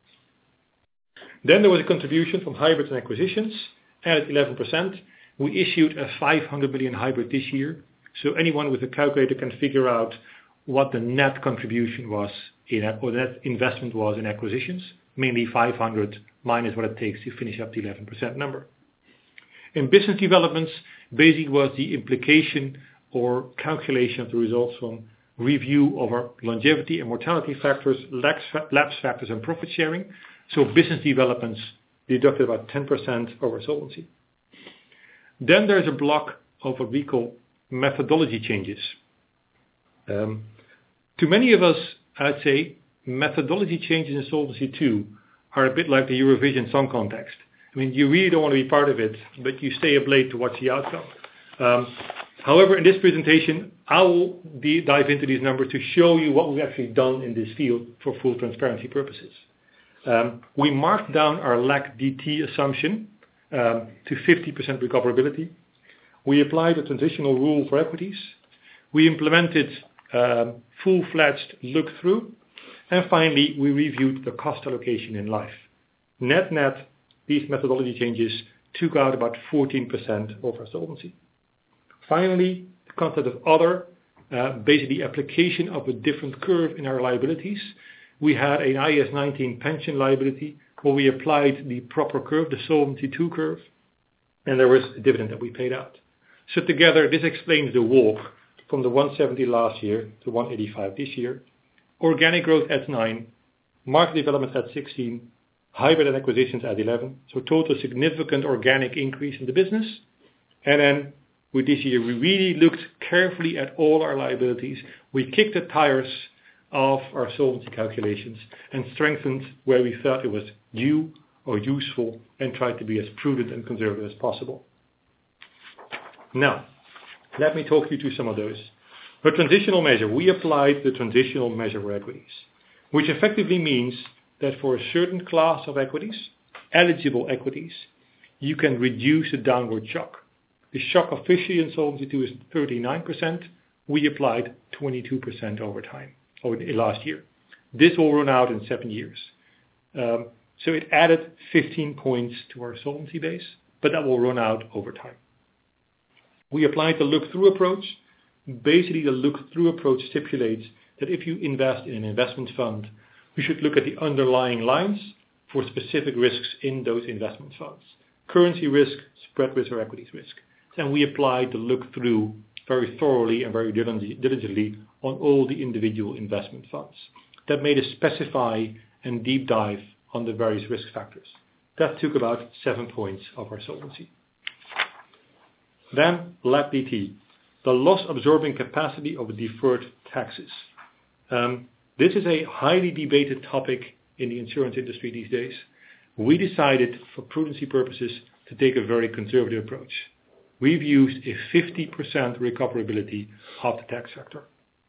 Then there was a contribution from hybrids and acquisitions, added eleven percent. We issued a five hundred million hybrid this year, so anyone with a calculator can figure out what the net contribution was in, or the net investment was in acquisitions, mainly five hundred minus what it takes to finish up the eleven percent number. In business developments, basically was the implication or calculation of the results from review of our longevity and mortality factors, lapse, lapse factors and profit sharing. So business developments deducted about ten percent over solvency. Then there's a block of what we call methodology changes. Um, to many of us, I'd say methodology changes in Solvency two are a bit like the Eurovision Song Contest. I mean, you really don't want to be part of it, but you stay up late to watch the outcome. Um, however, in this presentation, I will de- dive into these numbers to show you what we've actually done in this field for full transparency purposes. Um, we marked down our L A C D T assumption um, to fifty percent recoverability. We applied a transitional rule for equities. We implemented um, full-fledged look-through. And finally, we reviewed the cost allocation in life. Net-net, these methodology changes took out about fourteen percent of our solvency. Finally, the concept of other, uh, basically application of a different curve in our liabilities. We had an I A S nineteen pension liability where we applied the proper curve, the Solvency two curve, and there was a dividend that we paid out. So together, this explains the walk from the one seventy last year to one eighty-five this year. Organic growth at nine, market development at sixteen, hybrid and acquisitions at eleven. So total significant organic increase in the business. And then with this year, we really looked carefully at all our liabilities. We kicked the tires of our solvency calculations and strengthened where we felt it was due or useful, and try to be as prudent and conservative as possible. Now, let me talk you through some of those. For transitional measure, we applied the transitional measure for equities, which effectively means that for a certain class of equities, eligible equities, you can reduce the downward shock. The shock officially in Solvency two is thirty-nine percent. We applied twenty-two percent over time, over the last year. This will run out in seven years. Um, so it added fifteen points to our solvency base, but that will run out over time. We applied the look-through approach. Basically, the look-through approach stipulates that if you invest in an investment fund, you should look at the underlying lines for specific risks in those investment funds. Currency risk, spread risk, or equities risk. And we applied the look-through very thoroughly and very diligently on all the individual investment funds. That made us specify and deep dive on the various risk factors. That took about seven points of our solvency. Then L A C D T, the loss absorbing capacity of deferred taxes. Um, this is a highly debated topic in the insurance industry these days. We decided for prudency purposes to take a very conservative approach. We've used a fifty percent recoverability of the tax factor.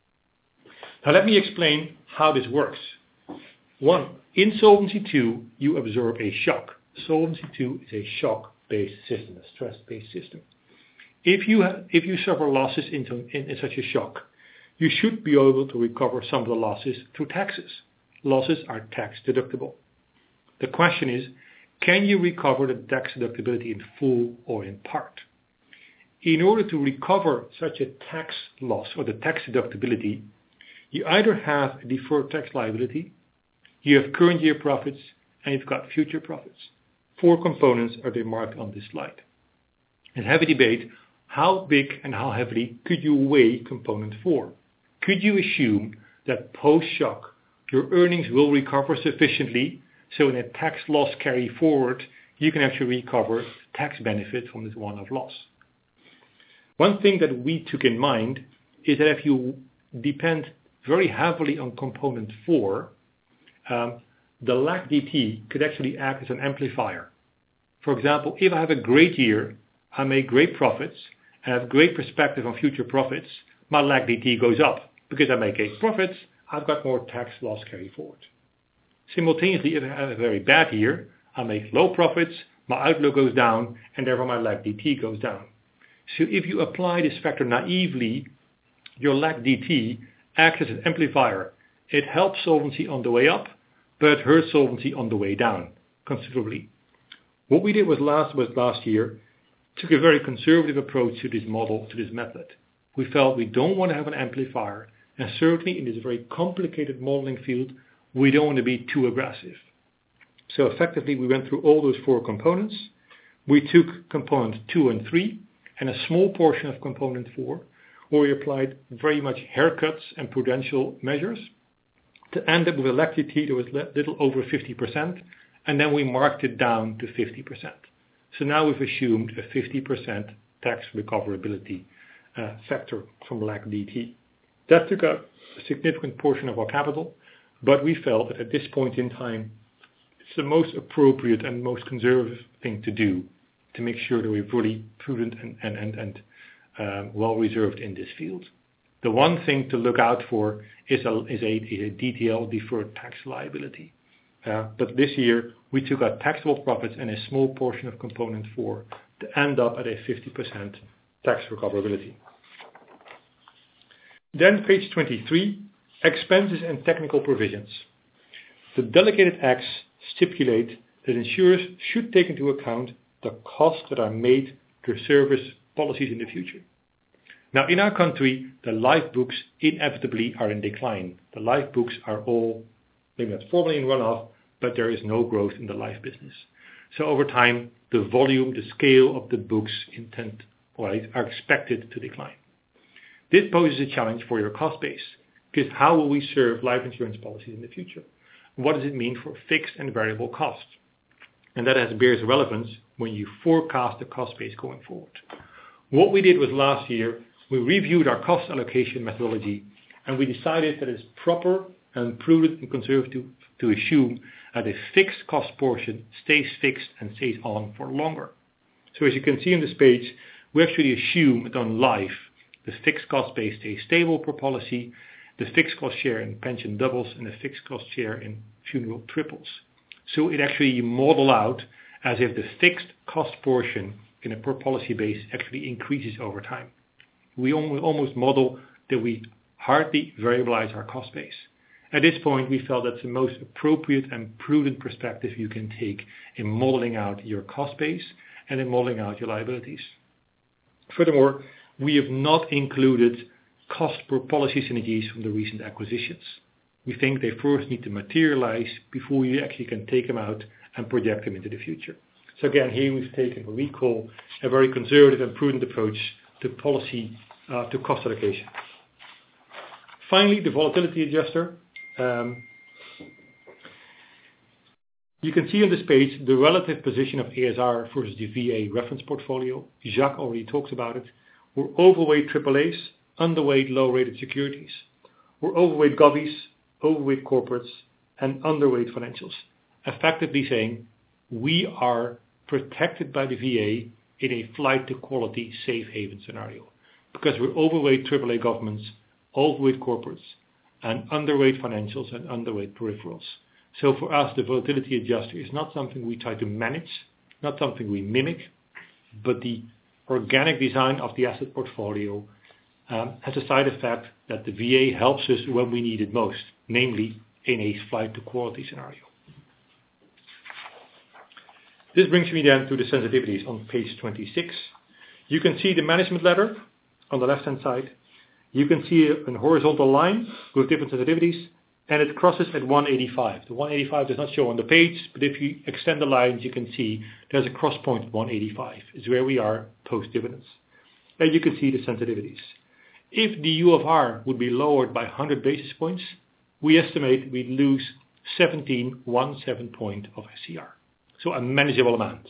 Now let me explain how this works. One, in Solvency two, you absorb a shock. Solvency two is a shock-based system, a stress-based system. If you ha- if you suffer losses into, in, in such a shock, you should be able to recover some of the losses through taxes. Losses are tax deductible. The question is, can you recover the tax deductibility in full or in part? In order to recover such a tax loss or the tax deductibility, you either have a deferred tax liability, you have current year profits, and you've got future profits. Four components are they marked on this slide. In heavy debate, how big and how heavily could you weigh component four? Could you assume that post-shock your earnings will recover sufficiently so in a tax loss carry forward you can actually recover tax benefit from this one-off loss? One thing that we took in mind is that if you depend very heavily on component four, um, the L A C D T could actually act as an amplifier. For example, if I have a great year, I make great profits, and I have great perspective on future profits, my L A C D T goes up. Because I make great profits, I've got more tax loss carry forward. Simultaneously, if I have a very bad year, I make low profits, my outlook goes down, and therefore my L A C D T goes down. So if you apply this factor naively, your L A C D T acts as an amplifier. It helps solvency on the way up, but it hurts solvency on the way down considerably. What we did was last was last year, took a very conservative approach to this model, to this method. We felt we don't want to have an amplifier, and certainly in this very complicated modeling field, we don't want to be too aggressive. So effectively, we went through all those four components. We took component two and three, and a small portion of component four, where we applied very much haircuts and prudential measures to end up with a L A C D T that was a little over fifty percent, and then we marked it down to fifty percent. So now we've assumed a fifty percent tax recoverability uh, factor from L A C D T. That took up a significant portion of our capital, but we felt that at this point in time, it's the most appropriate and most conservative thing to do to make sure that we're really prudent and, and, and, and um, well reserved in this field. The one thing to look out for is a, is a, is a D T L, deferred tax liability. Uh, but this year we took out taxable profits and a small portion of component four to end up at a fifty percent tax recoverability. Then page twenty-three, expenses and technical provisions. The delegated acts stipulate that insurers should take into account the costs that are made to service policies in the future. Now in our country, the life books inevitably are in decline. The life books are all, maybe not formally in runoff, but there is no growth in the life business. So over time, the volume, the scale of the books intent, right, are expected to decline. This poses a challenge for your cost base, because how will we serve life insurance policies in the future? What does it mean for fixed and variable costs? And that has bears relevance when you forecast the cost base going forward. What we did was last year, we reviewed our cost allocation methodology, and we decided that it's proper and prudent and conservative to assume that a fixed cost portion stays fixed and stays on for longer. So as you can see on this page, we actually assume that on life, the fixed cost base stays stable per policy, the fixed cost share in pension doubles, and the fixed cost share in funeral triples. So it actually model out as if the fixed cost portion in a per policy base actually increases over time. We almost model that we hardly variabilize our cost base. At this point, we felt that's the most appropriate and prudent perspective you can take in modeling out your cost base and in modeling out your liabilities. Furthermore, we have not included cost per policy synergies from the recent acquisitions. We think they first need to materialize before you actually can take them out and project them into the future. So again, here we've taken what we call a very conservative and prudent approach to policy, uh, to cost allocation. Finally, the volatility adjuster. Um, you can see on this page the relative position of A S R versus the V A reference portfolio. Jacques already talks about it. We're overweight triple A's, underweight low-rated securities. We're overweight govies, overweight corporates, and underweight financials. Effectively saying, we are protected by the V A in a flight to quality safe haven scenario because we're overweight triple A governments, overweight corporates, and underweight financials and underweight peripherals. So for us, the volatility adjuster is not something we try to manage, not something we mimic, but the organic design of the asset portfolio um, has a side effect that the V A helps us when we need it most, namely in a flight to quality scenario. This brings me then to the sensitivities on page twenty-six. You can see the management ladder on the left hand side. You can see a, a horizontal line with different sensitivities, and it crosses at one eighty-five. The one eighty-five does not show on the page, but if you extend the lines, you can see there's a cross point at one eighty-five. It's where we are post-dividends. And you can see the sensitivities. If the U of R would be lowered by one hundred basis points, we estimate we'd lose seventeen one seven point of S C R. So a manageable amount.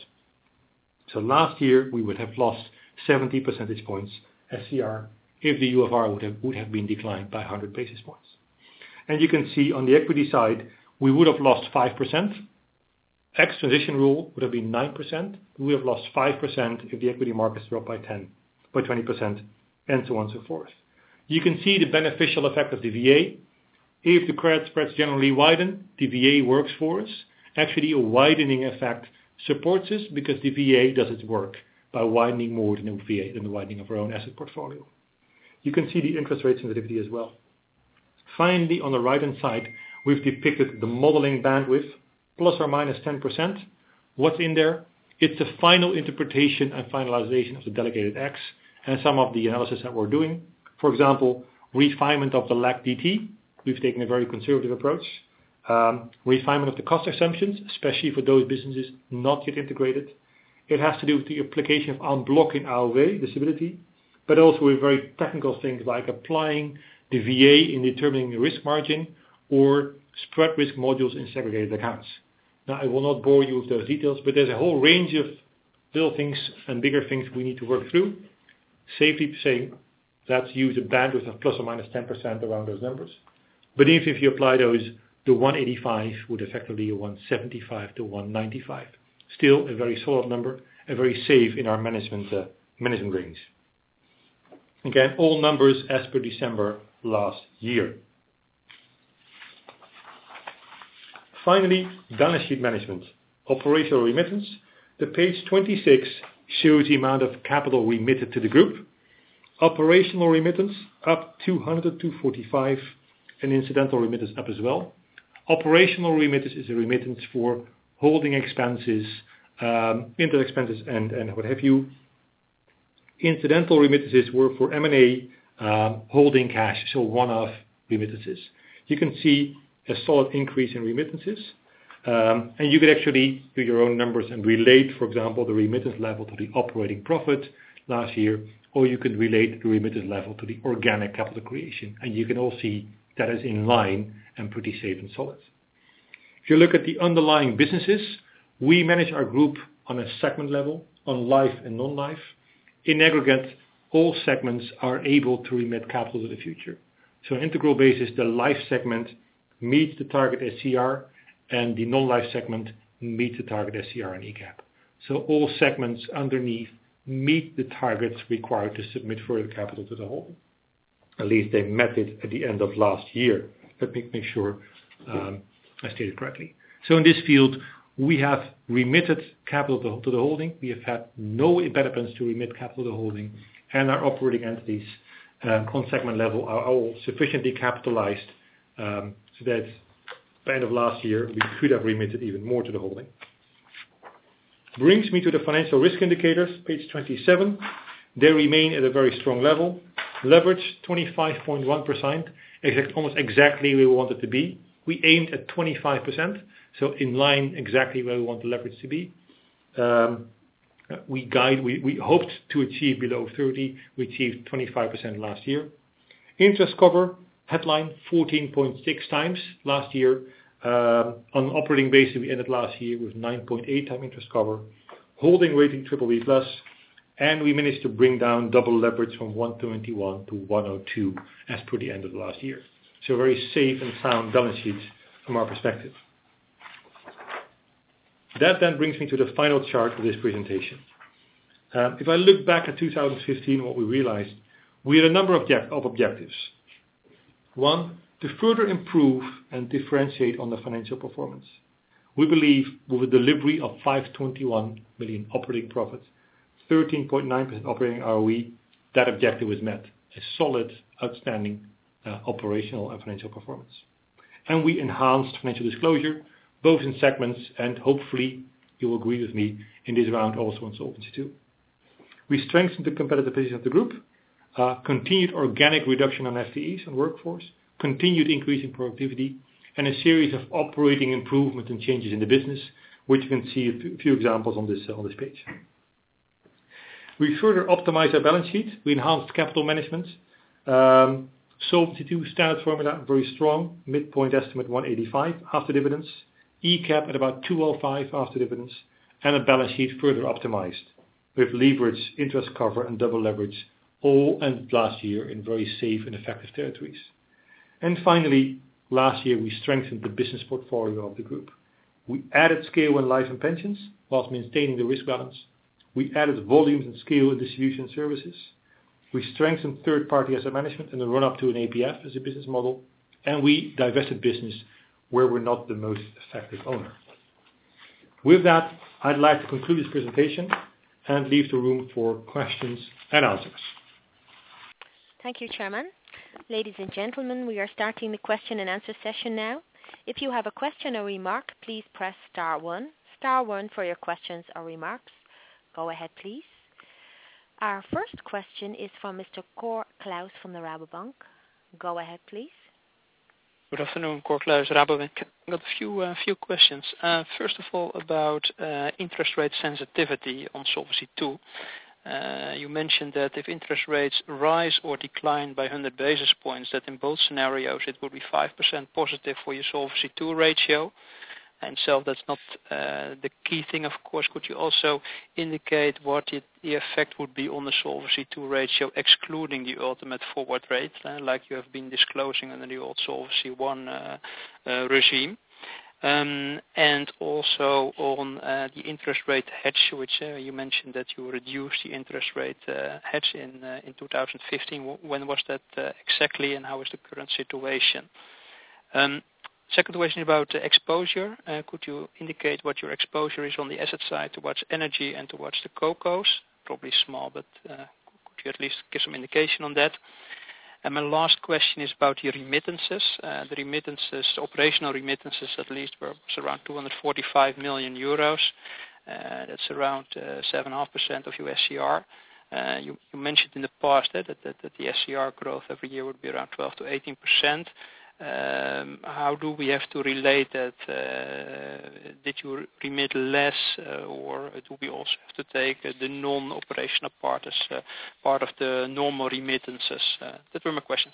So last year we would have lost seventy percentage points S C R if the U of R would have, would have been declined by one hundred basis points. And you can see on the equity side, we would have lost five percent. Ex-transition rule would have been nine percent. We would have lost five percent if the equity markets dropped by ten, by twenty percent, and so on and so forth. You can see the beneficial effect of the V A. If the credit spreads generally widen, the V A works for us. Actually, a widening effect supports us because the V A does its work by widening more than the V A, than the widening of our own asset portfolio. You can see the interest rate sensitivity as well. Finally, on the right-hand side, we've depicted the modeling bandwidth, plus or minus ten percent. What's in there? It's the final interpretation and finalization of the delegated X and some of the analysis that we're doing. For example, refinement of the L A C D T. We've taken a very conservative approach. Um, refinement of the cost assumptions, especially for those businesses not yet integrated. It has to do with the application of en bloc in A O W, disability, but also with very technical things like applying the V A in determining the risk margin or spread risk modules in segregated accounts. Now, I will not bore you with those details, but there's a whole range of little things and bigger things we need to work through. Safely saying, let's use a bandwidth of plus or minus ten percent around those numbers. But even if you apply those, the one eighty-five would effectively be a one seventy-five to one ninety-five. Still a very solid number and very safe in our management uh, management range. Again, all numbers as per December last year. Finally, balance sheet management. Operational remittance. The page twenty-six shows the amount of capital remitted to the group. Operational remittance up two hundred to forty-five, and incidental remittance up as well. Operational remittance is a remittance for holding expenses, um, interest expenses, and, and what have you. Incidental remittances were for M and A, um, holding cash, so one-off remittances. You can see a solid increase in remittances, um, and you could actually do your own numbers and relate, for example, the remittance level to the operating profit last year, or you can relate the remittance level to the organic capital creation, and you can all see that is in line and pretty safe and solid. If you look at the underlying businesses, we manage our group on a segment level, on life and non-life. In aggregate, all segments are able to remit capital to the future. So on an integral basis, the life segment meets the target S C R, and the non-life segment meets the target S C R and E C A P. So all segments underneath meet the targets required to submit further capital to the holding. At least they met it at the end of last year. Let me make sure um, I stated correctly. So in this field, we have remitted capital to, to the holding. We have had no impediments to remit capital to the holding, and our operating entities um, on segment level are all sufficiently capitalized um, so that by the end of last year we could have remitted even more to the holding. Brings me to the financial risk indicators, page twenty-seven. They remain at a very strong level. Leverage twenty-five point one percent, exact, almost exactly where we want it to be. We aimed at twenty-five percent, so in line exactly where we want the leverage to be. Um, we guide, we, we hoped to achieve below thirty. We achieved twenty-five percent last year. Interest cover, headline fourteen point six times last year. Um, on an operating basis, we ended last year with nine point eight times interest cover. Holding rating triple B plus. And we managed to bring down double leverage from one twenty-one to one oh two as per the end of the last year. So very safe and sound balance sheets from our perspective. That then brings me to the final chart of this presentation. Um, if I look back at two thousand fifteen, what we realized, we had a number of, object- of objectives. One, to further improve and differentiate on the financial performance. We believe with a delivery of five hundred twenty-one million operating profits, thirteen point nine percent operating R O E, that objective was met. A solid, outstanding uh, operational and financial performance. And we enhanced financial disclosure, both in segments and hopefully, you will agree with me, in this round also in Solvency two. We strengthened the competitive position of the group, uh, continued organic reduction on F T Es and workforce, continued increase in productivity, and a series of operating improvements and changes in the business, which you can see a few examples on this, uh, on this page. We further optimized our balance sheet. We enhanced capital management. Um, Solvency two standard formula, very strong. Midpoint estimate one eighty-five after dividends. E C A P at about two oh five after dividends. And a balance sheet further optimized with leverage, interest cover and double leverage all ended last year in very safe and effective territories. And finally, last year we strengthened the business portfolio of the group. We added scale in life and pensions whilst maintaining the risk balance. We added volumes and scale in distribution services. We strengthened third-party asset management and the run-up to an A P F as a business model. And we divested business where we're not the most effective owner. With that, I'd like to conclude this presentation and leave the room for questions and answers. Thank you, Chairman. Ladies and gentlemen, we are starting the question and answer session now. If you have a question or remark, please press star one. Star one for your questions or remarks. Go ahead, please. Our first question is from Mister Cor Klaus from the Rabobank. Go ahead, please. Good afternoon, Cor Klaus, Rabobank. I've got a few uh, few questions. Uh, first of all, about uh, interest rate sensitivity on Solvency two. Uh, you mentioned that if interest rates rise or decline by one hundred basis points, that in both scenarios it would be five percent positive for your Solvency two ratio. And so that's not uh, the key thing, of course. Could you also indicate what it, the effect would be on the Solvency two ratio, excluding the ultimate forward rate, uh, like you have been disclosing under the old Solvency one uh, uh, regime? Um, and also on uh, the interest rate hedge, which uh, you mentioned that you reduced the interest rate uh, hedge in uh, in two thousand fifteen. When was that uh, exactly, and how is the current situation? Um, Second question about uh, exposure. Uh, could you indicate what your exposure is on the asset side towards energy and towards the cocos? Probably small, but uh, could you at least give some indication on that? And my last question is about the remittances. Uh, the remittances, operational remittances at least, were was around two hundred forty-five million euros. Uh, that's around uh, seven point five percent of your S C R. Uh, you, you mentioned in the past uh, that, that, that the S C R growth every year would be around twelve to eighteen percent. Um, how do we have to relate that? Uh, did you remit less, uh, or do we also have to take uh, the non-operational part as uh, part of the normal remittances? Uh, that were my questions.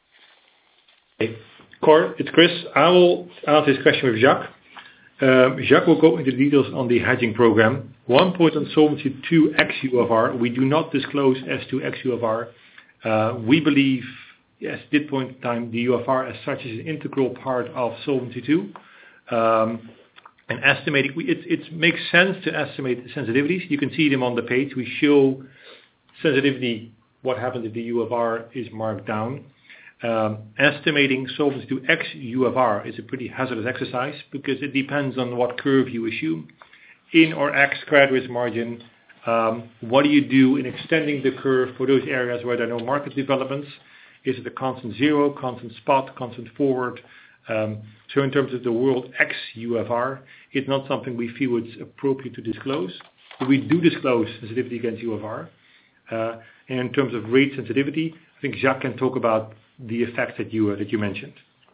Okay. Cor, it's Chris. I will answer this question with Jacques. Um, Jacques will go into the details on the hedging program. One point on Solvency two ex-U F R, we do not disclose S two ex-U F R. Uh, we believe yes, at this point in time, the U F R as such is an integral part of Solvency two. Um, and estimating, it, it makes sense to estimate the sensitivities. You can see them on the page. We show sensitivity, what happens if the U F R is marked down. Um, estimating Solvency two X U F R is a pretty hazardous exercise because it depends on what curve you assume. In or X credit risk margin, um, what do you do in extending the curve for those areas where there are no market developments? Is it a constant zero, constant spot, constant forward? Um, so in terms of the world X U F R, it's not something we feel it's appropriate to disclose. But we do disclose sensitivity against U F R. Uh, and in terms of rate sensitivity, I think Jacques can talk about the effects that you uh, that you mentioned.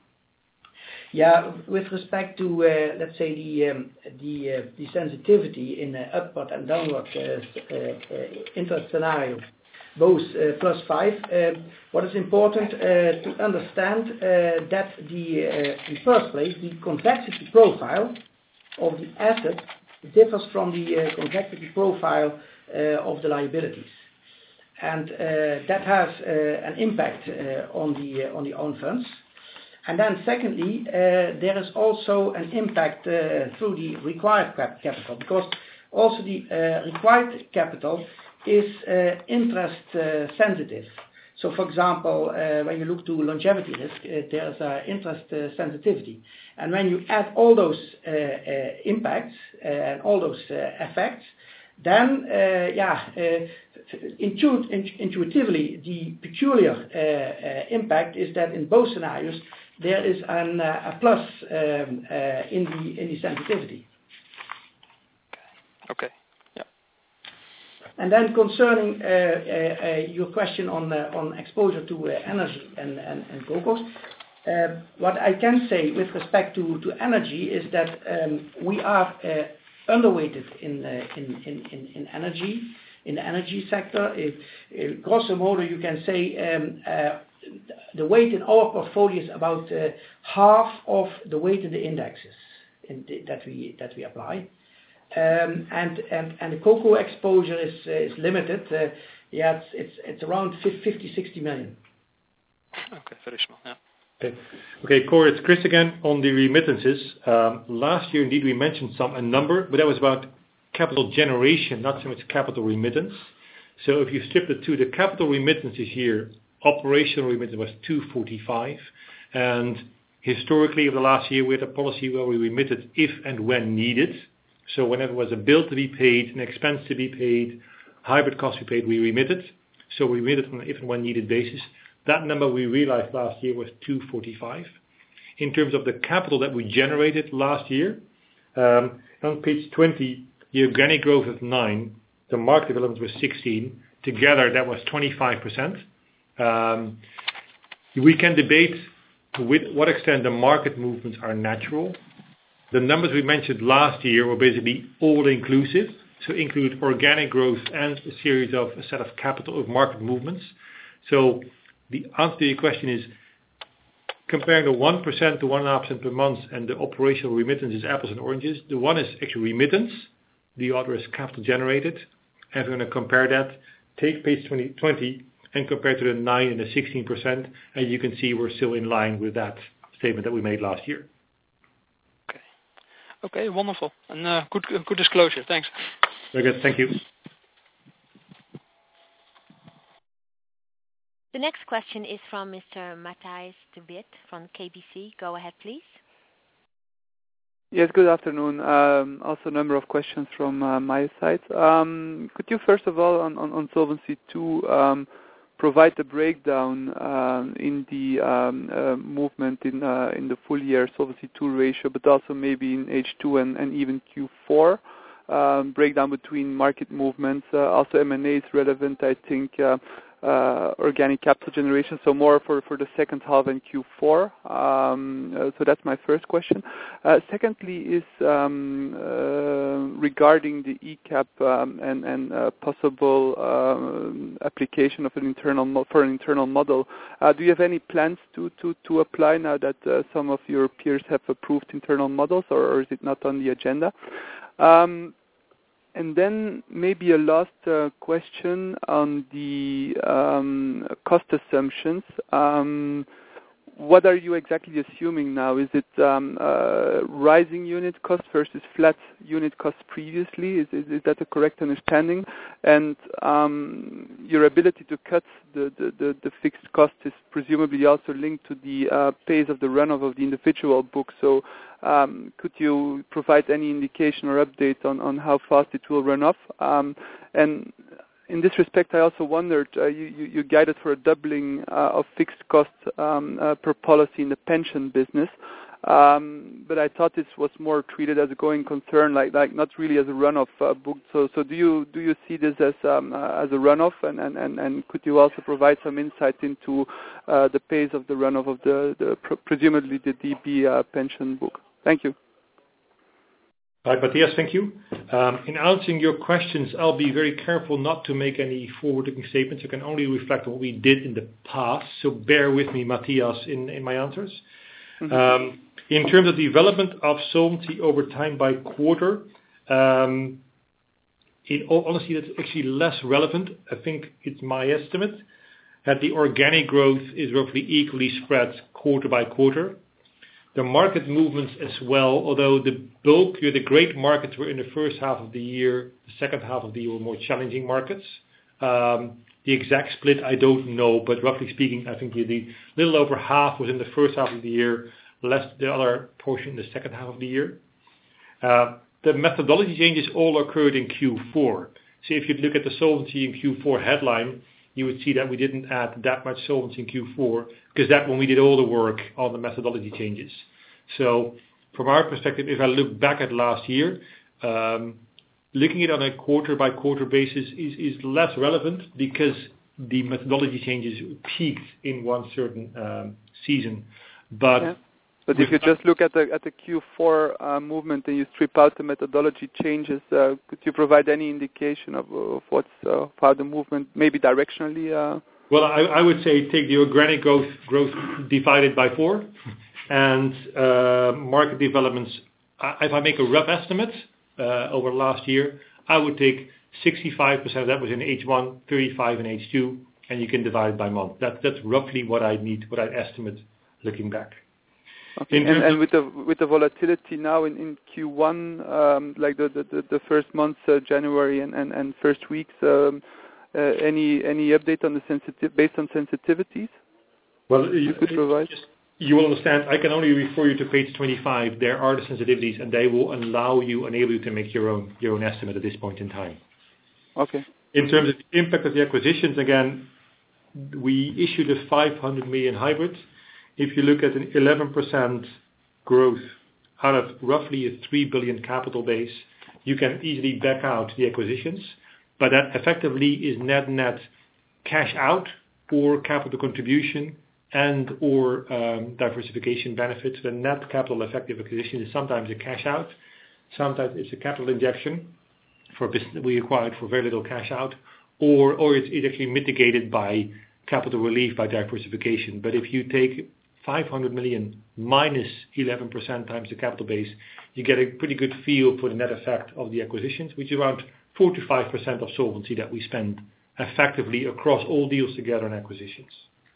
Yeah, with respect to uh, let's say the um, the uh, the sensitivity in uh, upward and downward uh, uh, uh, interest scenario, both uh, plus five. Uh, what is important uh, to understand uh, that the uh, in first place the convexity profile of the asset differs from the uh, convexity profile uh, of the liabilities. And uh, that has uh, an impact uh, on the uh, on the own funds. And then secondly, uh, there is also an impact uh, through the required cap- capital, because also the uh, required capital is uh, interest uh, sensitive. So for example, uh, when you look to longevity risk, uh, there's uh, interest uh, sensitivity. And when you add all those uh, uh, impacts uh, and all those uh, effects, then, uh, yeah, uh, intu- intuitively, the peculiar uh, uh, impact is that in both scenarios there is an, uh, a plus um, uh, in the in the sensitivity. Okay. Yeah. And then concerning uh, uh, uh, your question on uh, on exposure to uh, energy and and, and cocos, uh, what I can say with respect to, to energy is that um, we are uh, underweighted in, uh, in, in, in, in energy, in the energy sector. If, if grosso modo, you can say um, uh, the weight in our portfolio is about uh, half of the weight in the indexes in the, that we that we apply. Um, and, and and the cocoa exposure is uh, is limited. Uh, yeah, it's, it's it's around fifty, sixty million. Okay, very small. Yeah. Okay, okay, Cor, it's Chris again on the remittances. Um, last year, indeed, we mentioned some a number, but that was about capital generation, not so much capital remittance. So if you strip the two, the capital remittance this year, operational remittance was two forty-five, and historically, over the last year, we had a policy where we remitted if and when needed. So whenever there was a bill to be paid, an expense to be paid, hybrid cost to be paid, we remitted. So we remitted on an if and when needed basis. That number we realized last year was two forty-five. In terms of the capital that we generated last year, um, on page twenty, the organic growth was nine, the market development was sixteen. Together, that was twenty-five percent. Um, we can debate to what extent the market movements are natural. The numbers we mentioned last year were basically all inclusive, so include organic growth and a series of a set of capital of market movements. So the answer to your question is, comparing the one percent to one point five percent per month and the operational remittance is apples and oranges. The one is actually remittance, the other is capital generated. And if we're going to compare that, take page twenty, twenty and compare to the nine and the sixteen percent, and you can see we're still in line with that statement that we made last year. Okay, okay, wonderful. And uh, good, good disclosure. Thanks. Very good, thank you. The next question is from Mister Matthijs de Wit from K B C. Go ahead, please. Yes, good afternoon. Um, also a number of questions from uh, my side. Um, could you first of all, on, on, on Solvency two, um, provide the breakdown um, in the um, uh, movement in uh, in the full year Solvency two ratio, but also maybe in H two and, and even Q four? Um, breakdown between market movements. Uh, also M and A is relevant, I think. Uh, Uh, organic capital generation, so more for, for the second half and Q four. Um, uh, so that's my first question. Uh, secondly is um, uh, regarding the E CAP um, and, and uh, possible um, application of an internal mo- for an internal model. Uh, do you have any plans to, to, to apply now that uh, some of your peers have approved internal models, or, or is it not on the agenda? Um, And then maybe a last uh, question on the um, cost assumptions. Um, what are you exactly assuming now? Is it um, uh, rising unit cost versus flat unit cost previously? Is, is, is that a correct understanding? And um, your ability to cut the, the, the, the fixed cost is presumably also linked to the uh, pace of the runoff of the individual book. So um, could you provide any indication or update on, on how fast it will run off? Um, and in this respect, I also wondered, uh, you, you, you guided for a doubling uh, of fixed costs um, uh, per policy in the pension business, um, but I thought this was more treated as a going concern, like, like not really as a runoff uh, book. So, so do you do you see this as um, uh, as a runoff, and, and, and, and could you also provide some insight into uh, the pace of the runoff of the, the pr- presumably the D B uh, pension book? Thank you. Hi, Matthias, thank you. Um, in answering your questions, I'll be very careful not to make any forward-looking statements. I can only reflect on what we did in the past, so bear with me, Matthias, in, in my answers. Mm-hmm. Um, in terms of development of solvency over time by quarter, um, in all honesty, that's actually less relevant. I think it's my estimate that the organic growth is roughly equally spread quarter by quarter. The market movements as well, although the bulk, the great markets were in the first half of the year, the second half of the year were more challenging markets. Um, the exact split I don't know, but roughly speaking, I think the, the little over half was in the first half of the year, less the other portion in the second half of the year. Uh, the methodology changes all occurred in Q four. So if you look at the solvency in Q four headline, you would see that we didn't add that much solvency in Q four, because that's when we did all the work on the methodology changes. So from our perspective, if I look back at last year, um, looking at it on a quarter by quarter basis is, is less relevant because the methodology changes peaked in one certain um, season. But yeah. But if you just look at the at the Q four uh, movement and you strip out the methodology changes, uh, could you provide any indication of, of what's uh, how the movement maybe directionally? Uh... Well, I, I would say take the organic growth growth divided by four, and uh, market developments. If I make a rough estimate uh, over last year, I would take sixty-five percent of that was in H one, thirty-five in H two, and you can divide it by month. That that's roughly what I need, what I estimate looking back. Okay. And, and with the with the volatility now in, in Q one, um, like the, the, the first months, uh, January and, and, and first weeks, um, uh, any any update on the sensitive based on sensitivities? Well, you, you could provide. Just, you will understand. I can only refer you to page twenty-five. There are the sensitivities, and they will allow you, enable you to make your own your own estimate at this point in time. Okay. In terms of the impact of the acquisitions, again, we issued a five hundred million hybrid. If you look at an eleven percent growth out of roughly a three billion capital base, you can easily back out the acquisitions, but that effectively is net net cash out or capital contribution and or um, diversification benefits. The net capital effective acquisition is sometimes a cash out, sometimes it's a capital injection for a business that we acquired for very little cash out, or or it's, it's actually mitigated by capital relief by diversification. But if you take five hundred million minus eleven percent times the capital base, you get a pretty good feel for the net effect of the acquisitions, which is around forty-five percent of solvency that we spend effectively across all deals together in acquisitions.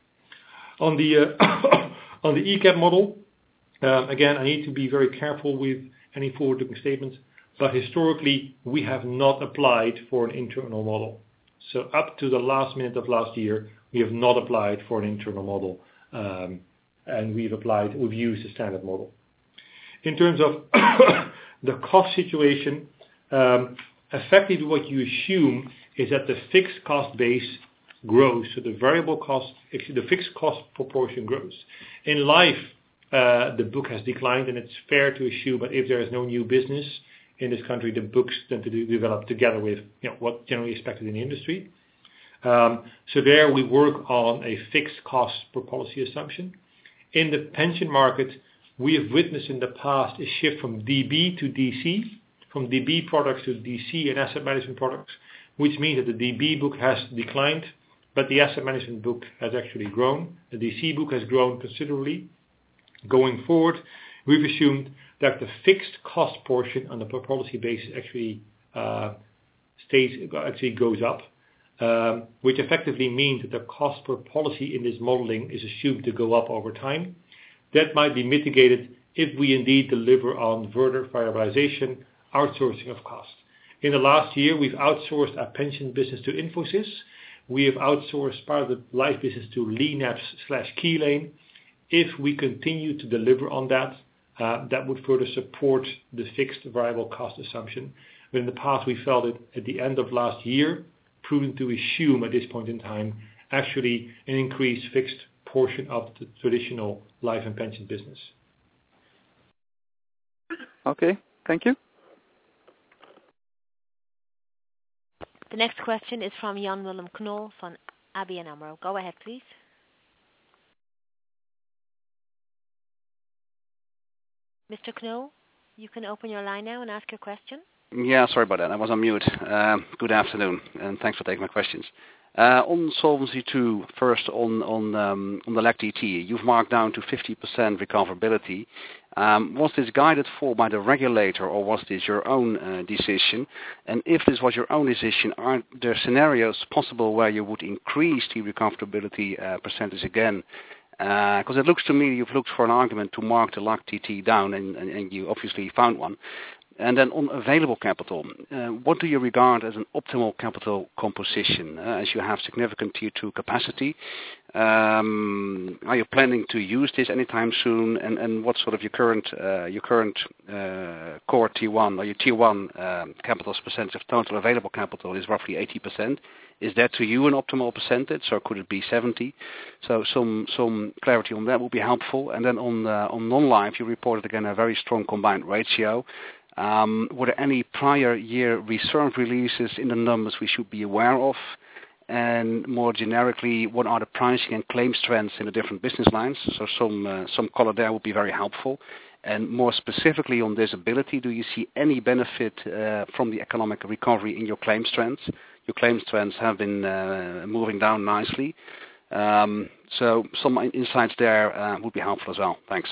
On the uh, on the E CAP model, uh, again, I need to be very careful with any forward-looking statements, but historically we have not applied for an internal model. So up to the last minute of last year, we have not applied for an internal model. Um, and we've applied, we've used the standard model. In terms of the cost situation, um, effectively what you assume is that the fixed cost base grows, so the variable cost, actually the fixed cost proportion grows. In life, uh, the book has declined, and it's fair to assume that if there is no new business in this country, the books tend to develop together with you know, what generally expected in the industry. Um, so there we work on a fixed cost per policy assumption. In the pension market, we have witnessed in the past a shift from D B to D C, from D B products to D C and asset management products, which means that the D B book has declined, but the asset management book has actually grown. The D C book has grown considerably. Going forward, we've assumed that the fixed cost portion on the per policy basis actually uh, stays actually goes up, um, which effectively means that the cost per policy in this modeling is assumed to go up over time. That might be mitigated if we indeed deliver on further variabilization, outsourcing of costs. In the last year, we've outsourced our pension business to Infosys. We have outsourced part of the life business to Lenaps slash Keylane. If we continue to deliver on that, uh, that would further support the fixed variable cost assumption. But in the past, we felt it at the end of last year, prudent to assume at this point in time, actually an increased fixed portion of the traditional life and pension business. Okay, thank you. The next question is from Jan Willem Knol from A B N AMRO. Go ahead, please. Mister Knol, you can open your line now and ask your question. Yeah, sorry about that. I was on mute. Uh, good afternoon, and thanks for taking my questions. Uh, on Solvency two, first on on, um, on the L A C D T, you've marked down to fifty percent recoverability. Um, was this guided for by the regulator, or was this your own uh, decision? And if this was your own decision, are there scenarios possible where you would increase the recoverability uh, percentage again? Because uh, it looks to me you've looked for an argument to mark the L A C D T down, and, and, and you obviously found one. And then on available capital, uh, what do you regard as an optimal capital composition? Uh, as you have significant Tier two capacity, um, are you planning to use this anytime soon? And, and what sort of your current uh, your current uh, core Tier one or your Tier one um, capital percentage of total available capital is roughly eighty percent. Is that to you an optimal percentage, or could it be seventy? So some some clarity on that would be helpful. And then on uh, on non-life, you reported again a very strong combined ratio. Um, were there any prior year reserve releases in the numbers we should be aware of? And more generically, what are the pricing and claims trends in the different business lines? So some uh, some color there would be very helpful. And more specifically on disability, do you see any benefit uh, from the economic recovery in your claims trends? Your claims trends have been uh, moving down nicely. Um, so some insights there uh, would be helpful as well. Thanks.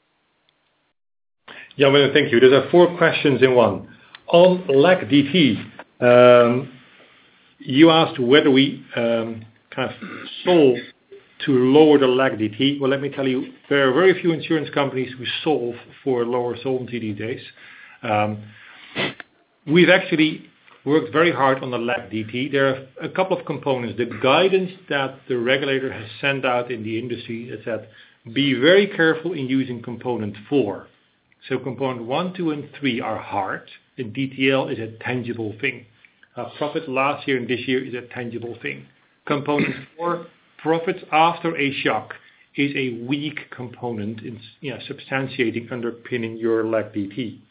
Yeah, well, thank you. There are four questions in one. On L A C D T, um, you asked whether we um, kind of solve to lower the L A C D T. Well, let me tell you, there are very few insurance companies who solve for lower solvency these days. Um, we've actually worked very hard on the L A C D T. There are a couple of components. The guidance that the regulator has sent out in the industry is that be very careful in using component four. So component one, two, and three are hard, and D T L is a tangible thing. Uh, profit last year and this year is a tangible thing. Component four, profits after a shock, is a weak component in you know, substantiating, underpinning your L A C D T.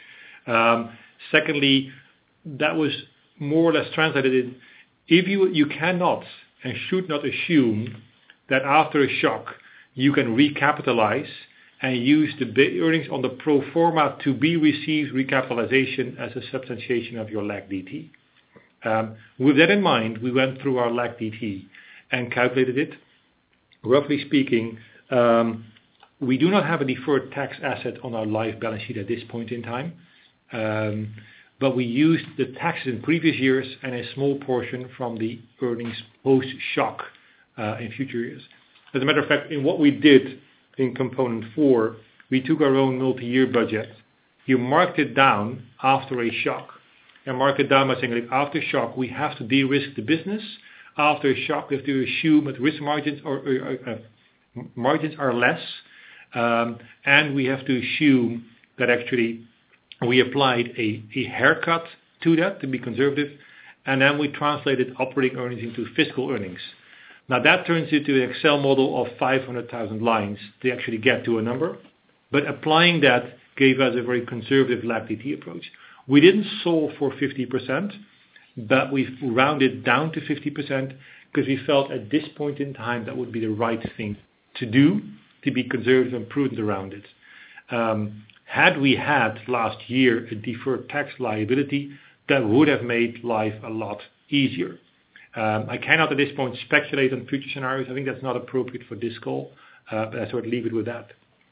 Um, secondly, that was more or less translated in, if you, you cannot and should not assume that after a shock you can recapitalize and use the earnings on the pro forma to be received recapitalization as a substantiation of your L A C D T. Um, with that in mind, we went through our L A C D T and calculated it. Roughly speaking, um, we do not have a deferred tax asset on our life balance sheet at this point in time, um, but we used the taxes in previous years and a small portion from the earnings post-shock uh, in future years. As a matter of fact, in what we did in component four, we took our own multi-year budget. You marked it down after a shock. And mark it down by saying, like, after shock, we have to de-risk the business. After a shock, we have to assume that risk margins or, or uh, margins are less, um, and we have to assume that actually we applied a, a haircut to that to be conservative, and then we translated operating earnings into fiscal earnings. Now that turns into an Excel model of five hundred thousand lines to actually get to a number, but applying that gave us a very conservative L A C D T approach. We didn't solve for fifty percent, but we've rounded down to fifty percent because we felt at this point in time that would be the right thing to do, to be conservative and prudent around it. Um, had we had last year a deferred tax liability, that would have made life a lot easier. Um, I cannot at this point speculate on future scenarios. I think that's not appropriate for this call, uh, but I sort of leave it with that.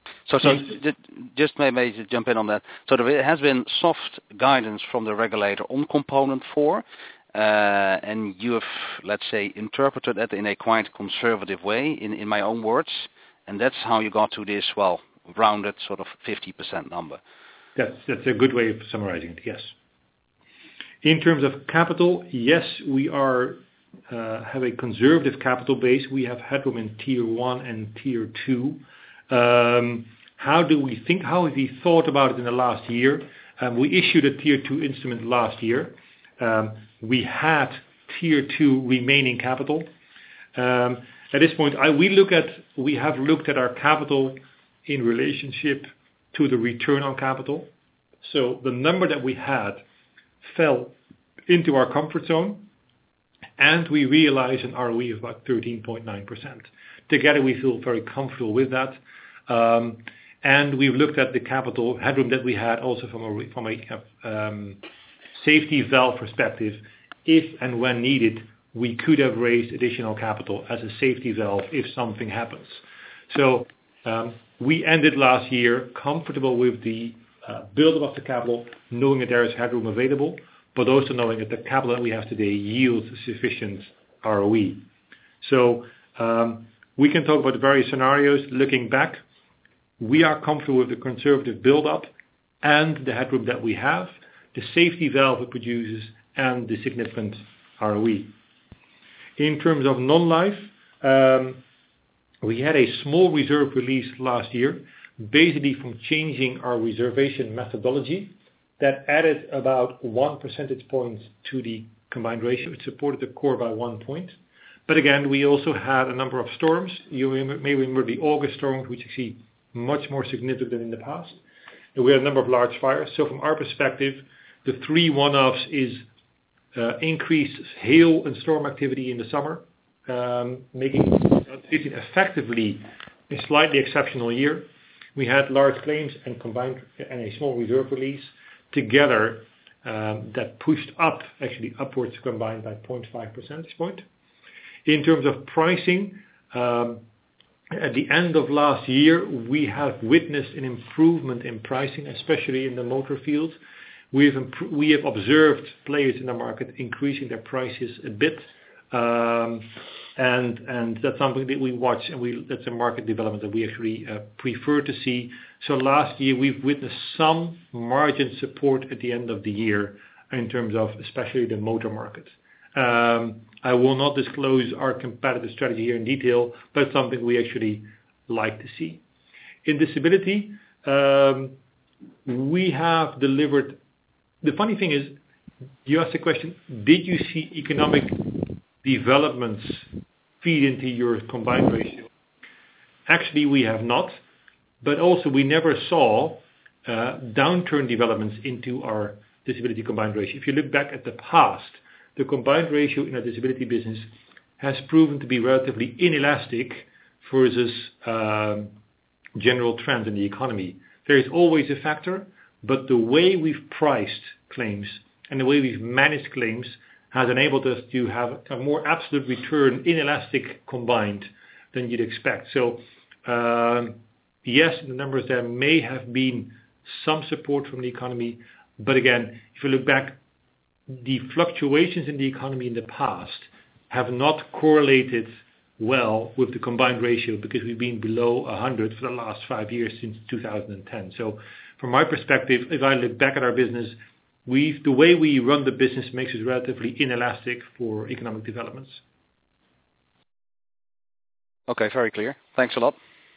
So, so j- just maybe to jump in on that. So there has been soft guidance from the regulator on component four, uh, and you have, let's say, interpreted that in a quite conservative way, in, in my own words, and that's how you got to this, well, rounded sort of fifty percent number. That's, that's a good way of summarizing it, yes. In terms of capital, yes, we are uh, have a conservative capital base. We have headroom in tier one and tier two. Um, how do we think, how have we thought about it in the last year? Um, we issued a tier two instrument last year. Um, we had tier two remaining capital. Um, at this point, I, we look at, we have looked at our capital in relationship to the return on capital. So the number that we had fell into our comfort zone, and we realized an R O E of about thirteen point nine percent. Together we feel very comfortable with that. Um, and we've looked at the capital headroom that we had also from a, from a um, safety valve perspective. If and when needed, we could have raised additional capital as a safety valve if something happens. So um, we ended last year comfortable with the uh, build-up of the capital, knowing that there is headroom available, but also knowing that the capital that we have today yields sufficient R O E. So um, we can talk about the various scenarios. Looking back, we are comfortable with the conservative build-up and the headroom that we have, the safety valve it produces, and the significant R O E. In terms of non-life, um, we had a small reserve release last year, basically from changing our reservation methodology. That added about one percentage point to the combined ratio. It supported the core by one point. But again, we also had a number of storms. You may remember the August storms, which you see much more significant than in the past. And we had a number of large fires. So from our perspective, the three one-offs is uh, increased hail and storm activity in the summer, um, making it effectively a slightly exceptional year. We had large claims and combined and a small reserve release together um, that pushed up, actually upwards combined by zero point five percentage point. In terms of pricing, um, at the end of last year, we have witnessed an improvement in pricing, especially in the motor field. We have, imp- we have observed players in the market increasing their prices a bit, um, and and that's something that we watch, and we that's a market development that we actually uh, prefer to see. So last year we've witnessed some margin support at the end of the year in terms of especially the motor market. Um, I will not disclose our competitive strategy here in detail, but it's something we actually like to see. In disability, um, we have delivered. The funny thing is, you asked the question, did you see economic developments feed into your combined ratio? Actually, we have not, but also we never saw uh, downturn developments into our disability combined ratio. If you look back at the past, the combined ratio in our disability business has proven to be relatively inelastic versus um, general trends in the economy. There is always a factor, but the way we've priced claims and the way we've managed claims has enabled us to have a more absolute return, inelastic combined than you'd expect. So um, yes, in the numbers there may have been some support from the economy, but again, if you look back, the fluctuations in the economy in the past have not correlated well with the combined ratio because we've been below one hundred for the last five years since two thousand ten. So from my perspective, if I look back at our business, we've, the way we run the business makes it relatively inelastic for economic developments. Okay, very clear. Thanks a lot.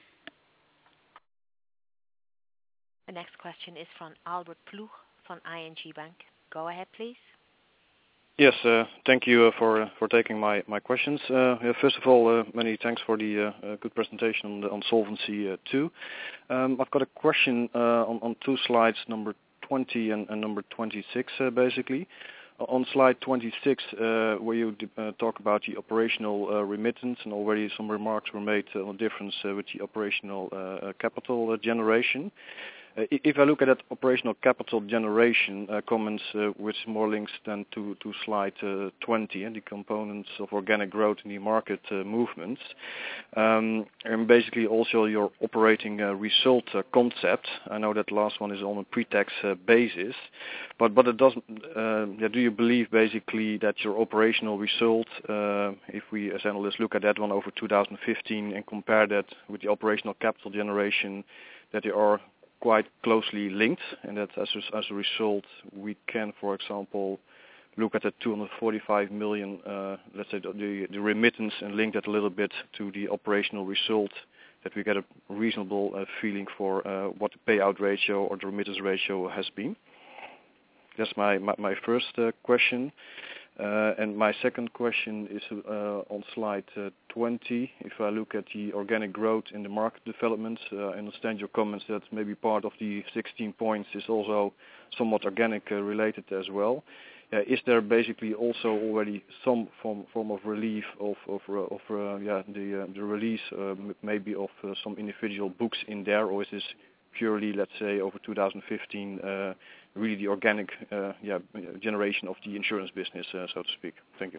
The next question is from Albert Ploeg from I N G Bank. Go ahead, please. Yes, uh, thank you uh, for uh, for taking my my questions. Uh, yeah, first of all, uh, many thanks for the uh, uh, good presentation on, the, on Solvency uh, two. Um, I've got a question uh, on, on two slides, number twenty and, and number twenty-six, uh, basically. On slide twenty-six, uh, where you uh, talk about the operational uh, remittance, and already some remarks were made uh, on the difference uh, with the operational uh, capital uh, generation. Uh, If I look at that operational capital generation uh, comments, uh, which more links then to to slide uh, twenty and the components of organic growth in the market uh, movements, um, and basically also your operating uh, result uh, concept. I know that last one is on a pre-tax uh, basis, but but it doesn't. Uh, yeah, do you believe basically that your operational result, uh, if we as analysts look at that one over two thousand fifteen and compare that with the operational capital generation, that they are quite closely linked, and that as a, as a result we can, for example, look at the two hundred forty-five million, uh, let's say the, the remittance, and link that a little bit to the operational result, that we get a reasonable uh, feeling for uh, what the payout ratio or the remittance ratio has been. That's my, my, my first uh, question. Uh, and my second question is uh, on slide uh, twenty. If I look at the organic growth in the market development, uh, I understand your comments that maybe part of the sixteen points is also somewhat organic uh, related as well. Uh, is there basically also already some form, form of relief of of, uh, of uh, yeah the uh, the release uh, maybe of uh, some individual books in there, or is this purely, let's say, over two thousand fifteen? Uh, really the organic uh, yeah, generation of the insurance business, uh, so to speak. Thank you.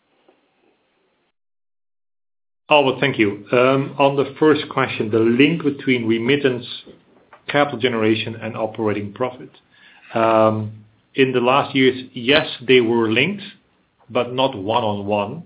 Albert, thank you. Um, on the first question, the link between remittance, capital generation and operating profit. Um, in the last years, yes, they were linked, but not one-on-one.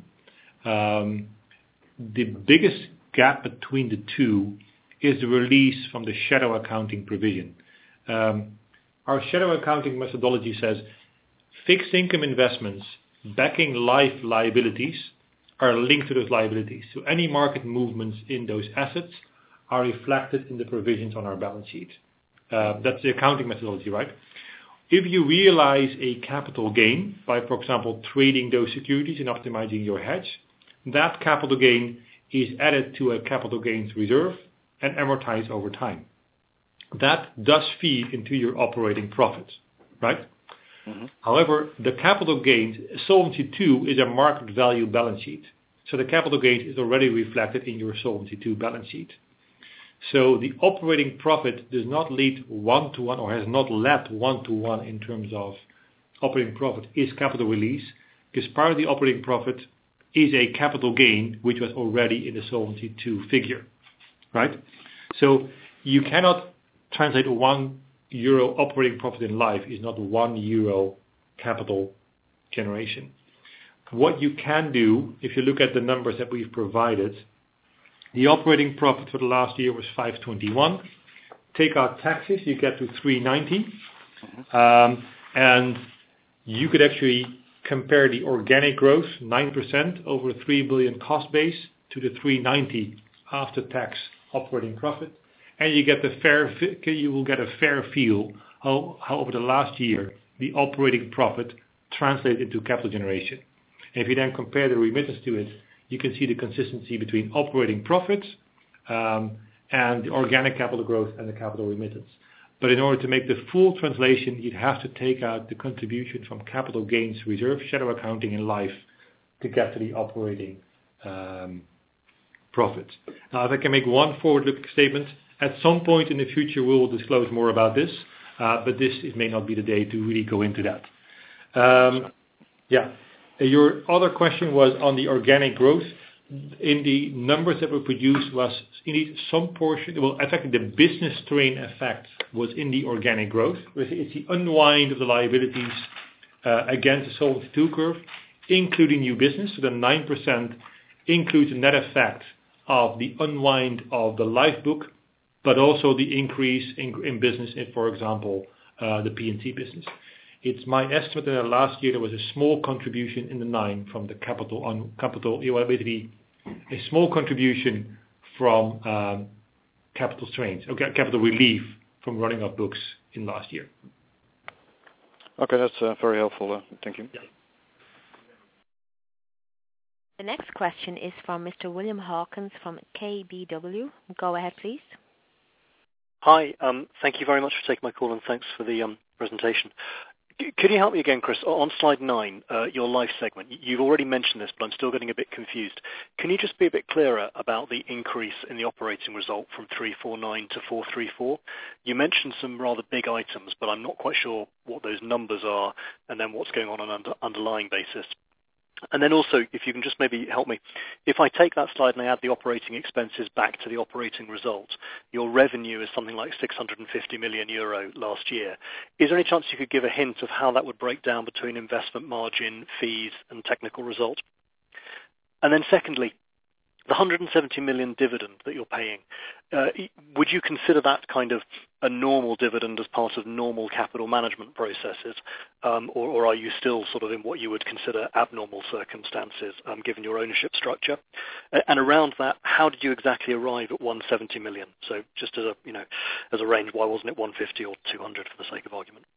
Um, the biggest gap between the two is the release from the shadow accounting provision. Um, Our shadow accounting methodology says fixed income investments backing life liabilities are linked to those liabilities. So any market movements in those assets are reflected in the provisions on our balance sheet. Uh, that's the accounting methodology, right? If you realize a capital gain by, for example, trading those securities and optimizing your hedge, that capital gain is added to a capital gains reserve and amortized over time. That does feed into your operating profits, right? Mm-hmm. However, the capital gains, Solvency two is a market value balance sheet. So the capital gains is already reflected in your Solvency two balance sheet. So the operating profit does not lead one-to-one or has not led one-to-one in terms of operating profit is capital release, because part of the operating profit is a capital gain which was already in the Solvency two figure, right? So you cannot translate one euro operating profit in life is not one euro capital generation. What you can do, if you look at the numbers that we've provided, the operating profit for the last year was five twenty-one. Take out taxes, you get to three ninety. Um, and you could actually compare the organic growth, nine percent over a three billion cost base, to the three ninety after tax operating profit. And you get the fair, you will get a fair feel how, how over the last year the operating profit translates into capital generation. And if you then compare the remittance to it, you can see the consistency between operating profits um, and the organic capital growth and the capital remittance. But in order to make the full translation, you'd have to take out the contribution from capital gains reserve, shadow accounting in life, to get to the operating um, profit. Now, if I can make one forward-looking statement, at some point in the future we will disclose more about this, uh, but this it may not be the day to really go into that. Um, yeah. Your other question was on the organic growth. In the numbers that were produced was indeed some portion, well, in fact the business strain effect was in the organic growth. It's the unwind of the liabilities uh, against the Solvency two curve, including new business. So the nine percent includes the net effect of the unwind of the life book, but also the increase in, in business in, for example, uh, the P and C business. It's my estimate that last year there was a small contribution in the nine from the capital on capital, you know, basically a small contribution from um, capital strains, okay, capital relief from running off books in last year. Okay, that's uh, very helpful. Uh, thank you. Yeah. The next question is from Mister William Hawkins from K B W. Go ahead, please. Hi, um, thank you very much for taking my call and thanks for the um, presentation. Can you help me again, Chris? On slide nine, uh, your life segment, you've already mentioned this, but I'm still getting a bit confused. Can you just be a bit clearer about the increase in the operating result from three forty-nine to four thirty-four? You mentioned some rather big items, but I'm not quite sure what those numbers are and then what's going on on an under, underlying basis. And then also, if you can just maybe help me, if I take that slide and I add the operating expenses back to the operating result, your revenue is something like six hundred fifty million euro last year. Is there any chance you could give a hint of how that would break down between investment margin, fees, and technical result? And then secondly, the one hundred seventy million dividend that you're paying, uh, would you consider that kind of a normal dividend as part of normal capital management processes, um, or, or are you still sort of in what you would consider abnormal circumstances, um, given your ownership structure? Uh, and around that, how did you exactly arrive at one hundred seventy million? So just as a you know, as a range, why wasn't it one hundred fifty or two hundred for the sake of argument?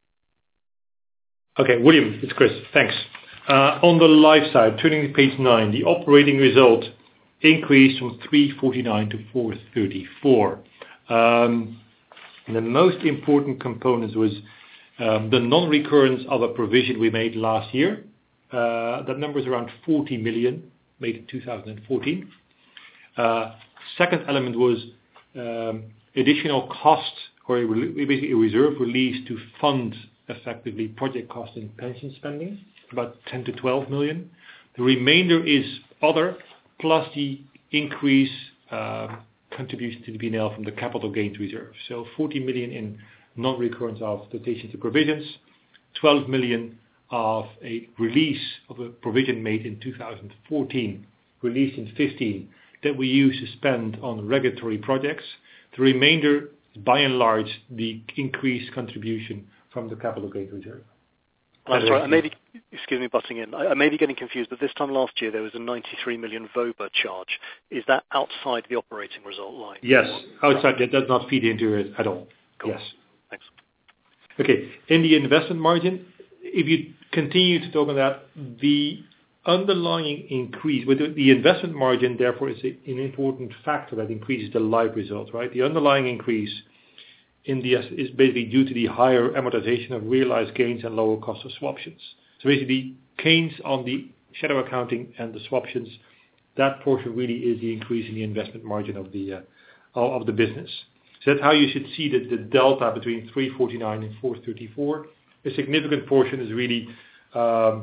Okay, William, it's Chris. Thanks. Uh, on the life side, turning to page nine, the operating result increased from three forty-nine to four thirty-four. Um, and the most important component was um, the non-recurrence of a provision we made last year. Uh, that number is around forty million, made in two thousand fourteen. Uh, second element was um, additional cost, or a re- basically a reserve release to fund effectively project cost and pension spending, about ten to twelve million. The remainder is other, plus the increase uh, contribution to the P and L from the capital gains reserve. So forty million in non-recurrence of dotations to provisions, twelve million of a release of a provision made in two thousand fourteen, released in fifteen, that we use to spend on regulatory projects. The remainder is by and large the increased contribution from the capital gains reserve. I'm sorry, I may be, excuse me, butting in. I, I may be getting confused, but this time last year there was a ninety-three million V O B A charge. Is that outside the operating result line? Yes, outside. That does not feed into it at all. Cool. Yes. Thanks. Okay, in the investment margin, if you continue to talk on that, the underlying increase, with the investment margin, therefore, is an important factor that increases the life result, right? The underlying increase in the is basically due to the higher amortization of realized gains and lower cost of swaptions. So basically, gains on the shadow accounting and the swaptions, that portion really is the increase in the investment margin of the uh, of the business. So that's how you should see that the delta between three forty-nine and four thirty-four. A significant portion is really um,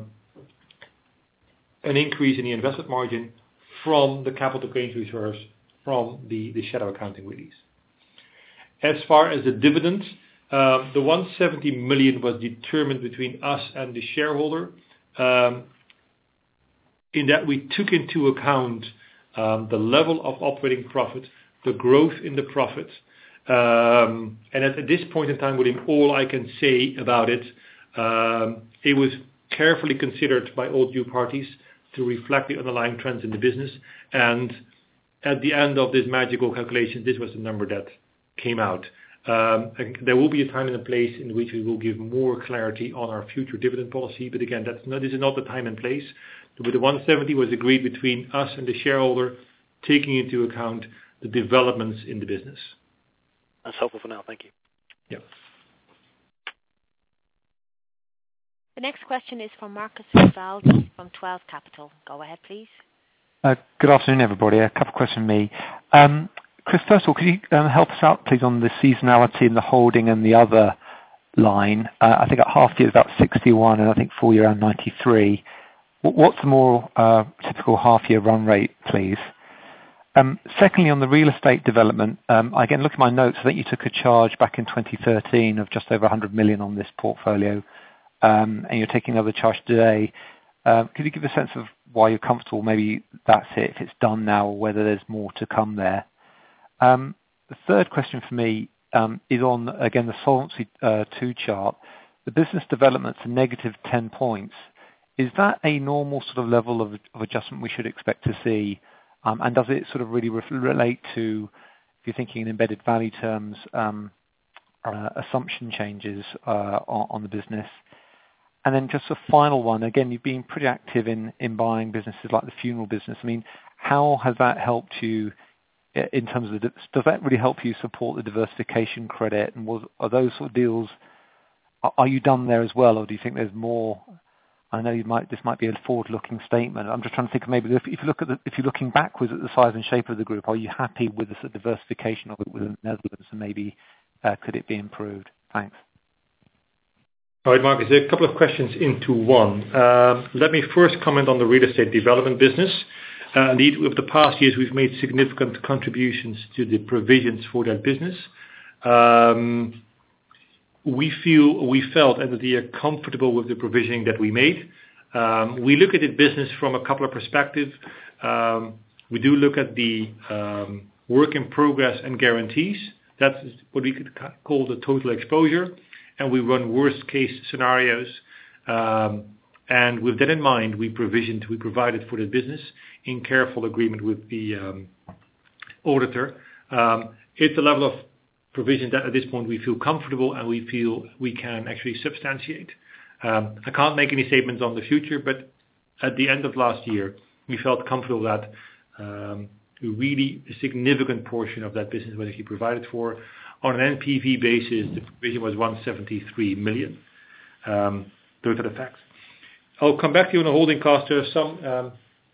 an increase in the investment margin from the capital gains reserves from the, the shadow accounting release. As far as the dividend, uh, the one hundred seventy million was determined between us and the shareholder, um, in that we took into account um, the level of operating profit, the growth in the profit, um, and at, at this point in time, William, all I can say about it, um, it was carefully considered by all due parties to reflect the underlying trends in the business, and at the end of this magical calculation, this was the number that came out. Um, there will be a time and a place in which we will give more clarity on our future dividend policy, but again, that's not, this is not the time and place. But the one hundred seventy was agreed between us and the shareholder, taking into account the developments in the business. That's helpful for now. Thank you. Yeah. The next question is from Marcus Rivaldi from twelve Capital. Go ahead, please. Uh, good afternoon, everybody. A couple of questions from me. Um, Chris, first of all, could you um, help us out, please, on the seasonality in the holding and the other line? Uh, I think at half year it's about sixty-one, and I think full year around ninety-three. What's the more uh, typical half year run rate, please? Um, secondly, on the real estate development, um, again, look at my notes. I think you took a charge back in twenty thirteen of just over one hundred million on this portfolio, um, and you're taking another charge today. Um, could you give a sense of why you're comfortable? Maybe that's it, if it's done now, or whether there's more to come there. Um, the third question for me um, is on, again, the Solvency uh, two chart. The business development's a negative ten points. Is that a normal sort of level of, of adjustment we should expect to see? Um, and does it sort of really re- relate to, if you're thinking in embedded value terms, um, uh, assumption changes uh, on, on the business? And then just a final one. Again, you've been pretty active in, in buying businesses like the funeral business. I mean, how has that helped you in terms of, the, does that really help you support the diversification credit? And was, are those sort of deals are you done there as well, or do you think there's more? I know you might, this might be a forward-looking statement. I'm just trying to think of maybe if, if you look at the, if you're looking backwards at the size and shape of the group, are you happy with the diversification of it within the Netherlands, and maybe uh, could it be improved? Thanks. All right, Marcus, a couple of questions into one. Um, let me first comment on the real estate development business. Uh, indeed, over the past years, we've made significant contributions to the provisions for that business. Um, we feel, we felt end of the year comfortable with the provisioning that we made. Um, we look at the business from a couple of perspectives. Um, we do look at the um, work in progress and guarantees. That's what we could call the total exposure. And we run worst case scenarios. Um, and with that in mind, we provisioned, we provided for the business in careful agreement with the um, auditor. Um, it's a level of provision that at this point we feel comfortable and we feel we can actually substantiate. Um, I can't make any statements on the future, but at the end of last year, we felt comfortable that um, really a significant portion of that business was actually provided for. On an N P V basis, the provision was one hundred seventy-three million. Um, those are the facts. I'll come back to you on the holding cost. There are some um,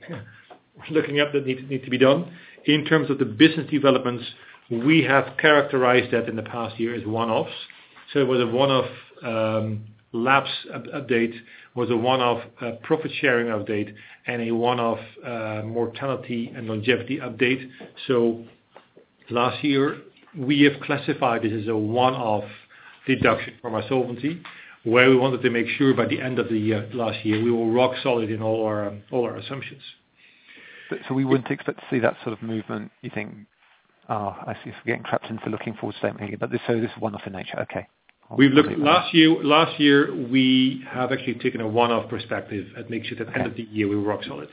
looking up that need, need to be done. In terms of the business developments, we have characterized that in the past year as one-offs. So it was a one-off um, lapse up- update, was a one-off uh, profit sharing update, and a one-off uh, mortality and longevity update. So last year, we have classified this as a one-off deduction from our solvency, where we wanted to make sure by the end of the year, last year, we were rock solid in all our um, all our assumptions. So, so we wouldn't expect to see that sort of movement, you think? Oh, I see. We're getting trapped into looking forward statement again. But this, so this is one-off in nature. Okay. I'll We've looked last year. Last year, we have actually taken a one-off perspective and make sure that at the end of the year we were rock solid.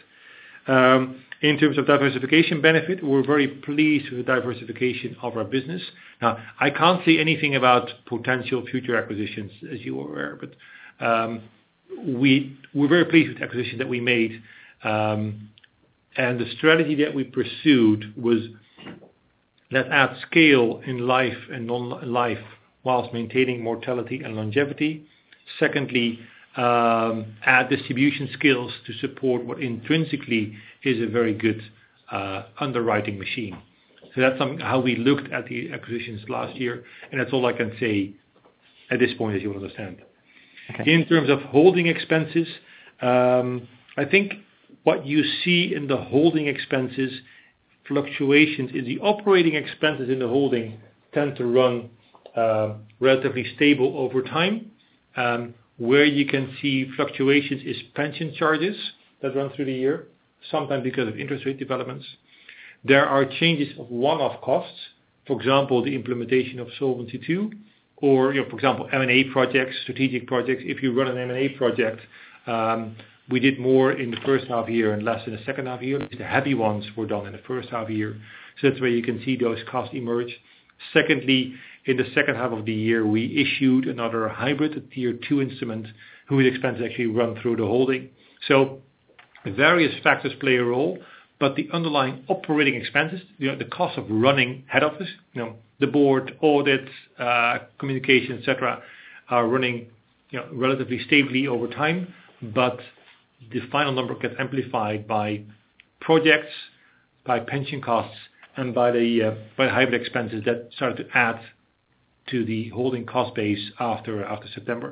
Um, in terms of diversification benefit, we're very pleased with the diversification of our business. Now, I can't say anything about potential future acquisitions, as you are aware, but um, we, we're very pleased with the acquisition that we made. Um, and the strategy that we pursued was let's add scale in life and non-life whilst maintaining mortality and longevity. Secondly, Um, add distribution skills to support what intrinsically is a very good uh, underwriting machine. So that's some, how we looked at the acquisitions last year, and that's all I can say at this point, as you will understand. Okay. In terms of holding expenses, um, I think what you see in the holding expenses fluctuations is the operating expenses in the holding tend to run uh, relatively stable over time. Um, Where you can see fluctuations is pension charges that run through the year, sometimes because of interest rate developments. There are changes of one-off costs, for example, the implementation of Solvency two, or you know, for example, M and A projects, strategic projects. If you run an M and A project, um, we did more in the first half year and less in the second half year. The heavy ones were done in the first half year. So that's where you can see those costs emerge. Secondly, in the second half of the year, we issued another hybrid, a tier two instrument, whose expenses actually run through the holding. So various factors play a role, but the underlying operating expenses, you know, the cost of running head office, you know, the board, audit, uh, communication, et cetera, are running, you know, relatively stably over time, but the final number gets amplified by projects, by pension costs, and by the uh, by the hybrid expenses that started to add to the holding cost base after after September.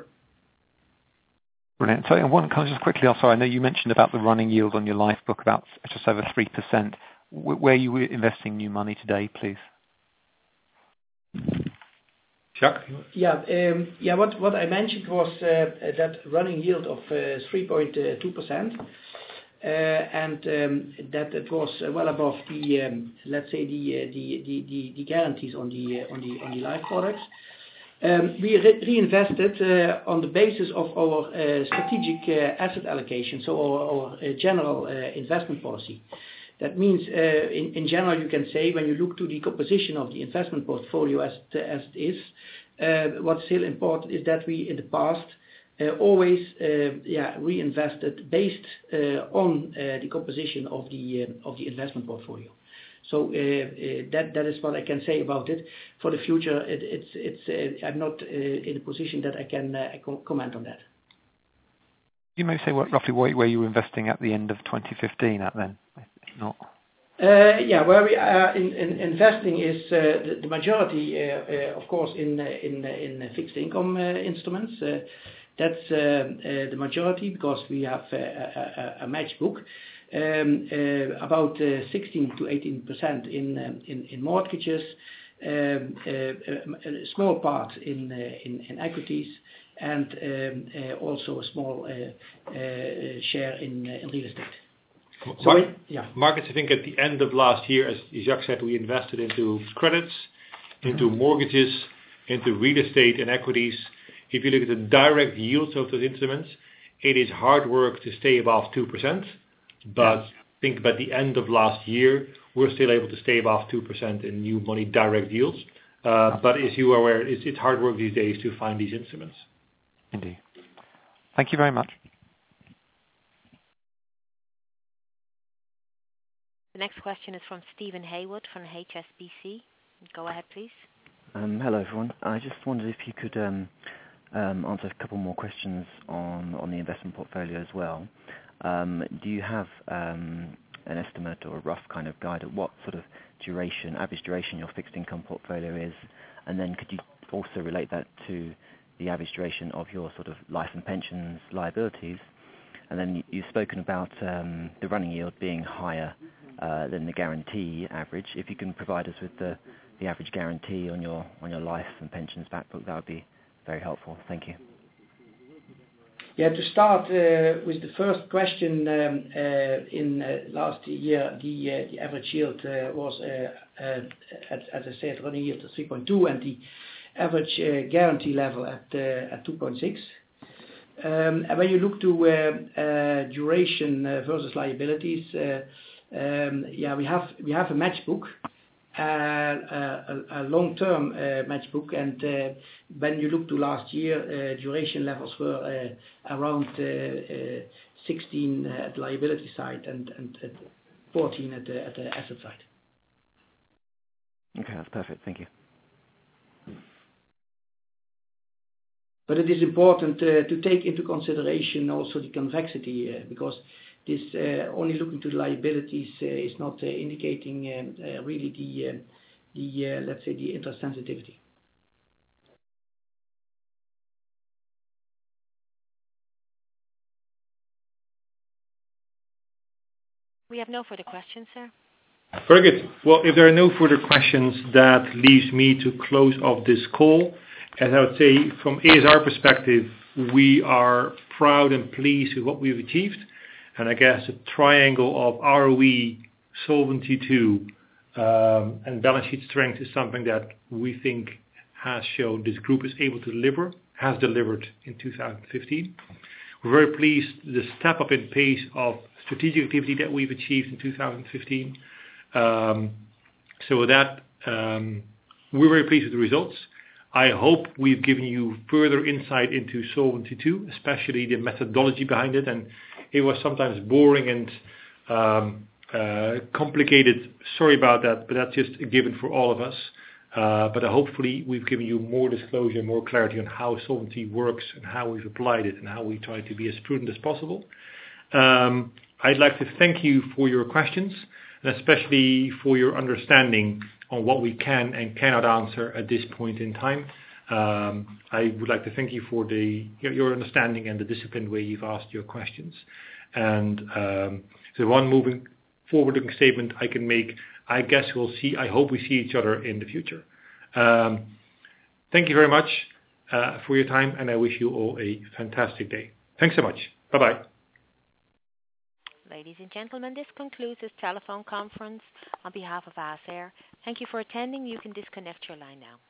Brilliant. So one, can I just quickly, also, I know you mentioned about the running yield on your life book, about just over three percent. Where are you investing new money today, please? Jacques? Yeah, um, yeah. What, what I mentioned was uh, that running yield of uh, three point two percent. Uh, and um, that it was uh, well above the, um, let's say, the, uh, the, the, the, the guarantees on the, uh, on the, on the life products. Um, we re- reinvested uh, on the basis of our uh, strategic uh, asset allocation, so our, our uh, general uh, investment policy. That means, uh, in, in general, you can say when you look to the composition of the investment portfolio as it, as it is, uh, what's still important is that we, in the past, Uh, always uh, yeah, reinvested based uh, on uh, the composition of the uh, of the investment portfolio. So uh, uh, that that is what I can say about it. For the future, it, it's it's uh, I'm not uh, in a position that I can uh, comment on that. You may say what roughly where you were investing at the end of twenty fifteen at then, if not. Uh, yeah, where we are in, in investing is uh, the, the majority, uh, uh, of course, in uh, in uh, in fixed income uh, instruments. Uh, that's uh, uh, the majority because we have uh, a, a, a match book. Um, uh, about uh, sixteen to eighteen percent in, um, in in mortgages, um, uh, a, a small part in uh, in, in equities, and um, uh, also a small uh, uh, share in uh, in real estate. So Mark, we, yeah. Markets, I think at the end of last year, as Jacques said, we invested into credits, into mm-hmm. mortgages, into real estate and equities. If you look at the direct yields of those instruments, it is hard work to stay above two percent. But yes. think by the end of last year, we're still able to stay above two percent in new money direct yields. Uh, but as you are aware, it's, it's hard work these days to find these instruments. Indeed. Thank you very much. The next question is from Stephen Haywood from H S B C. Go ahead, please. Um, hello, everyone. I just wondered if you could um, um, answer a couple more questions on, on the investment portfolio as well. Um, do you have um, an estimate or a rough kind of guide at what sort of duration, average duration your fixed income portfolio is? And then could you also relate that to the average duration of your sort of life and pensions liabilities? And then you've spoken about um, the running yield being higher uh, than the guarantee average. If you can provide us with the, the average guarantee on your on your life and pensions backbook, that would be very helpful. Thank you. Yeah, to start uh, with the first question, um, uh, in uh, last year, the uh, the average yield uh, was, uh, uh, at, as I said, running yield of three point two, and the average uh, guarantee level at uh, at two point six. Um, and when you look to uh, uh, duration uh, versus liabilities, uh, um, yeah, we have we have a match book. Uh, a, a long-term uh, match book, and uh, when you look to last year, uh, duration levels were uh, around uh, uh, sixteen at the liability side and, and uh, fourteen at the, at the asset side. Okay, that's perfect. Thank you. But it is important uh, to take into consideration also the convexity, uh, because this uh, only looking to the liabilities uh, is not uh, indicating um, uh, really the, uh, the uh, let's say, the interest sensitivity. We have no further questions, sir. Very good. Well, if there are no further questions, that leaves me to close off this call. As I would say, from A S R perspective, we are proud and pleased with what we've achieved. And I guess the triangle of R O E, Solvency two, um, and balance sheet strength is something that we think has shown this group is able to deliver, has delivered in two thousand fifteen. We're very pleased the step up in pace of strategic activity that we've achieved in two thousand fifteen. Um, so with that, um, we're very pleased with the results. I hope we've given you further insight into Solvency two, especially the methodology behind it. And it was sometimes boring and um, uh, complicated. Sorry about that, but that's just a given for all of us. Uh, but uh, hopefully we've given you more disclosure, more clarity on how Solvency works and how we've applied it and how we try to be as prudent as possible. Um, I'd like to thank you for your questions and especially for your understanding on what we can and cannot answer at this point in time. Um, I would like to thank you for the your, your understanding and the disciplined way you've asked your questions. And um, the one moving forward-looking statement I can make, I guess we'll see, I hope we see each other in the future. Um, thank you very much uh, for your time, and I wish you all a fantastic day. Thanks so much. Bye-bye. Ladies and gentlemen, this concludes this telephone conference on behalf of A S R. Thank you for attending. You can disconnect your line now.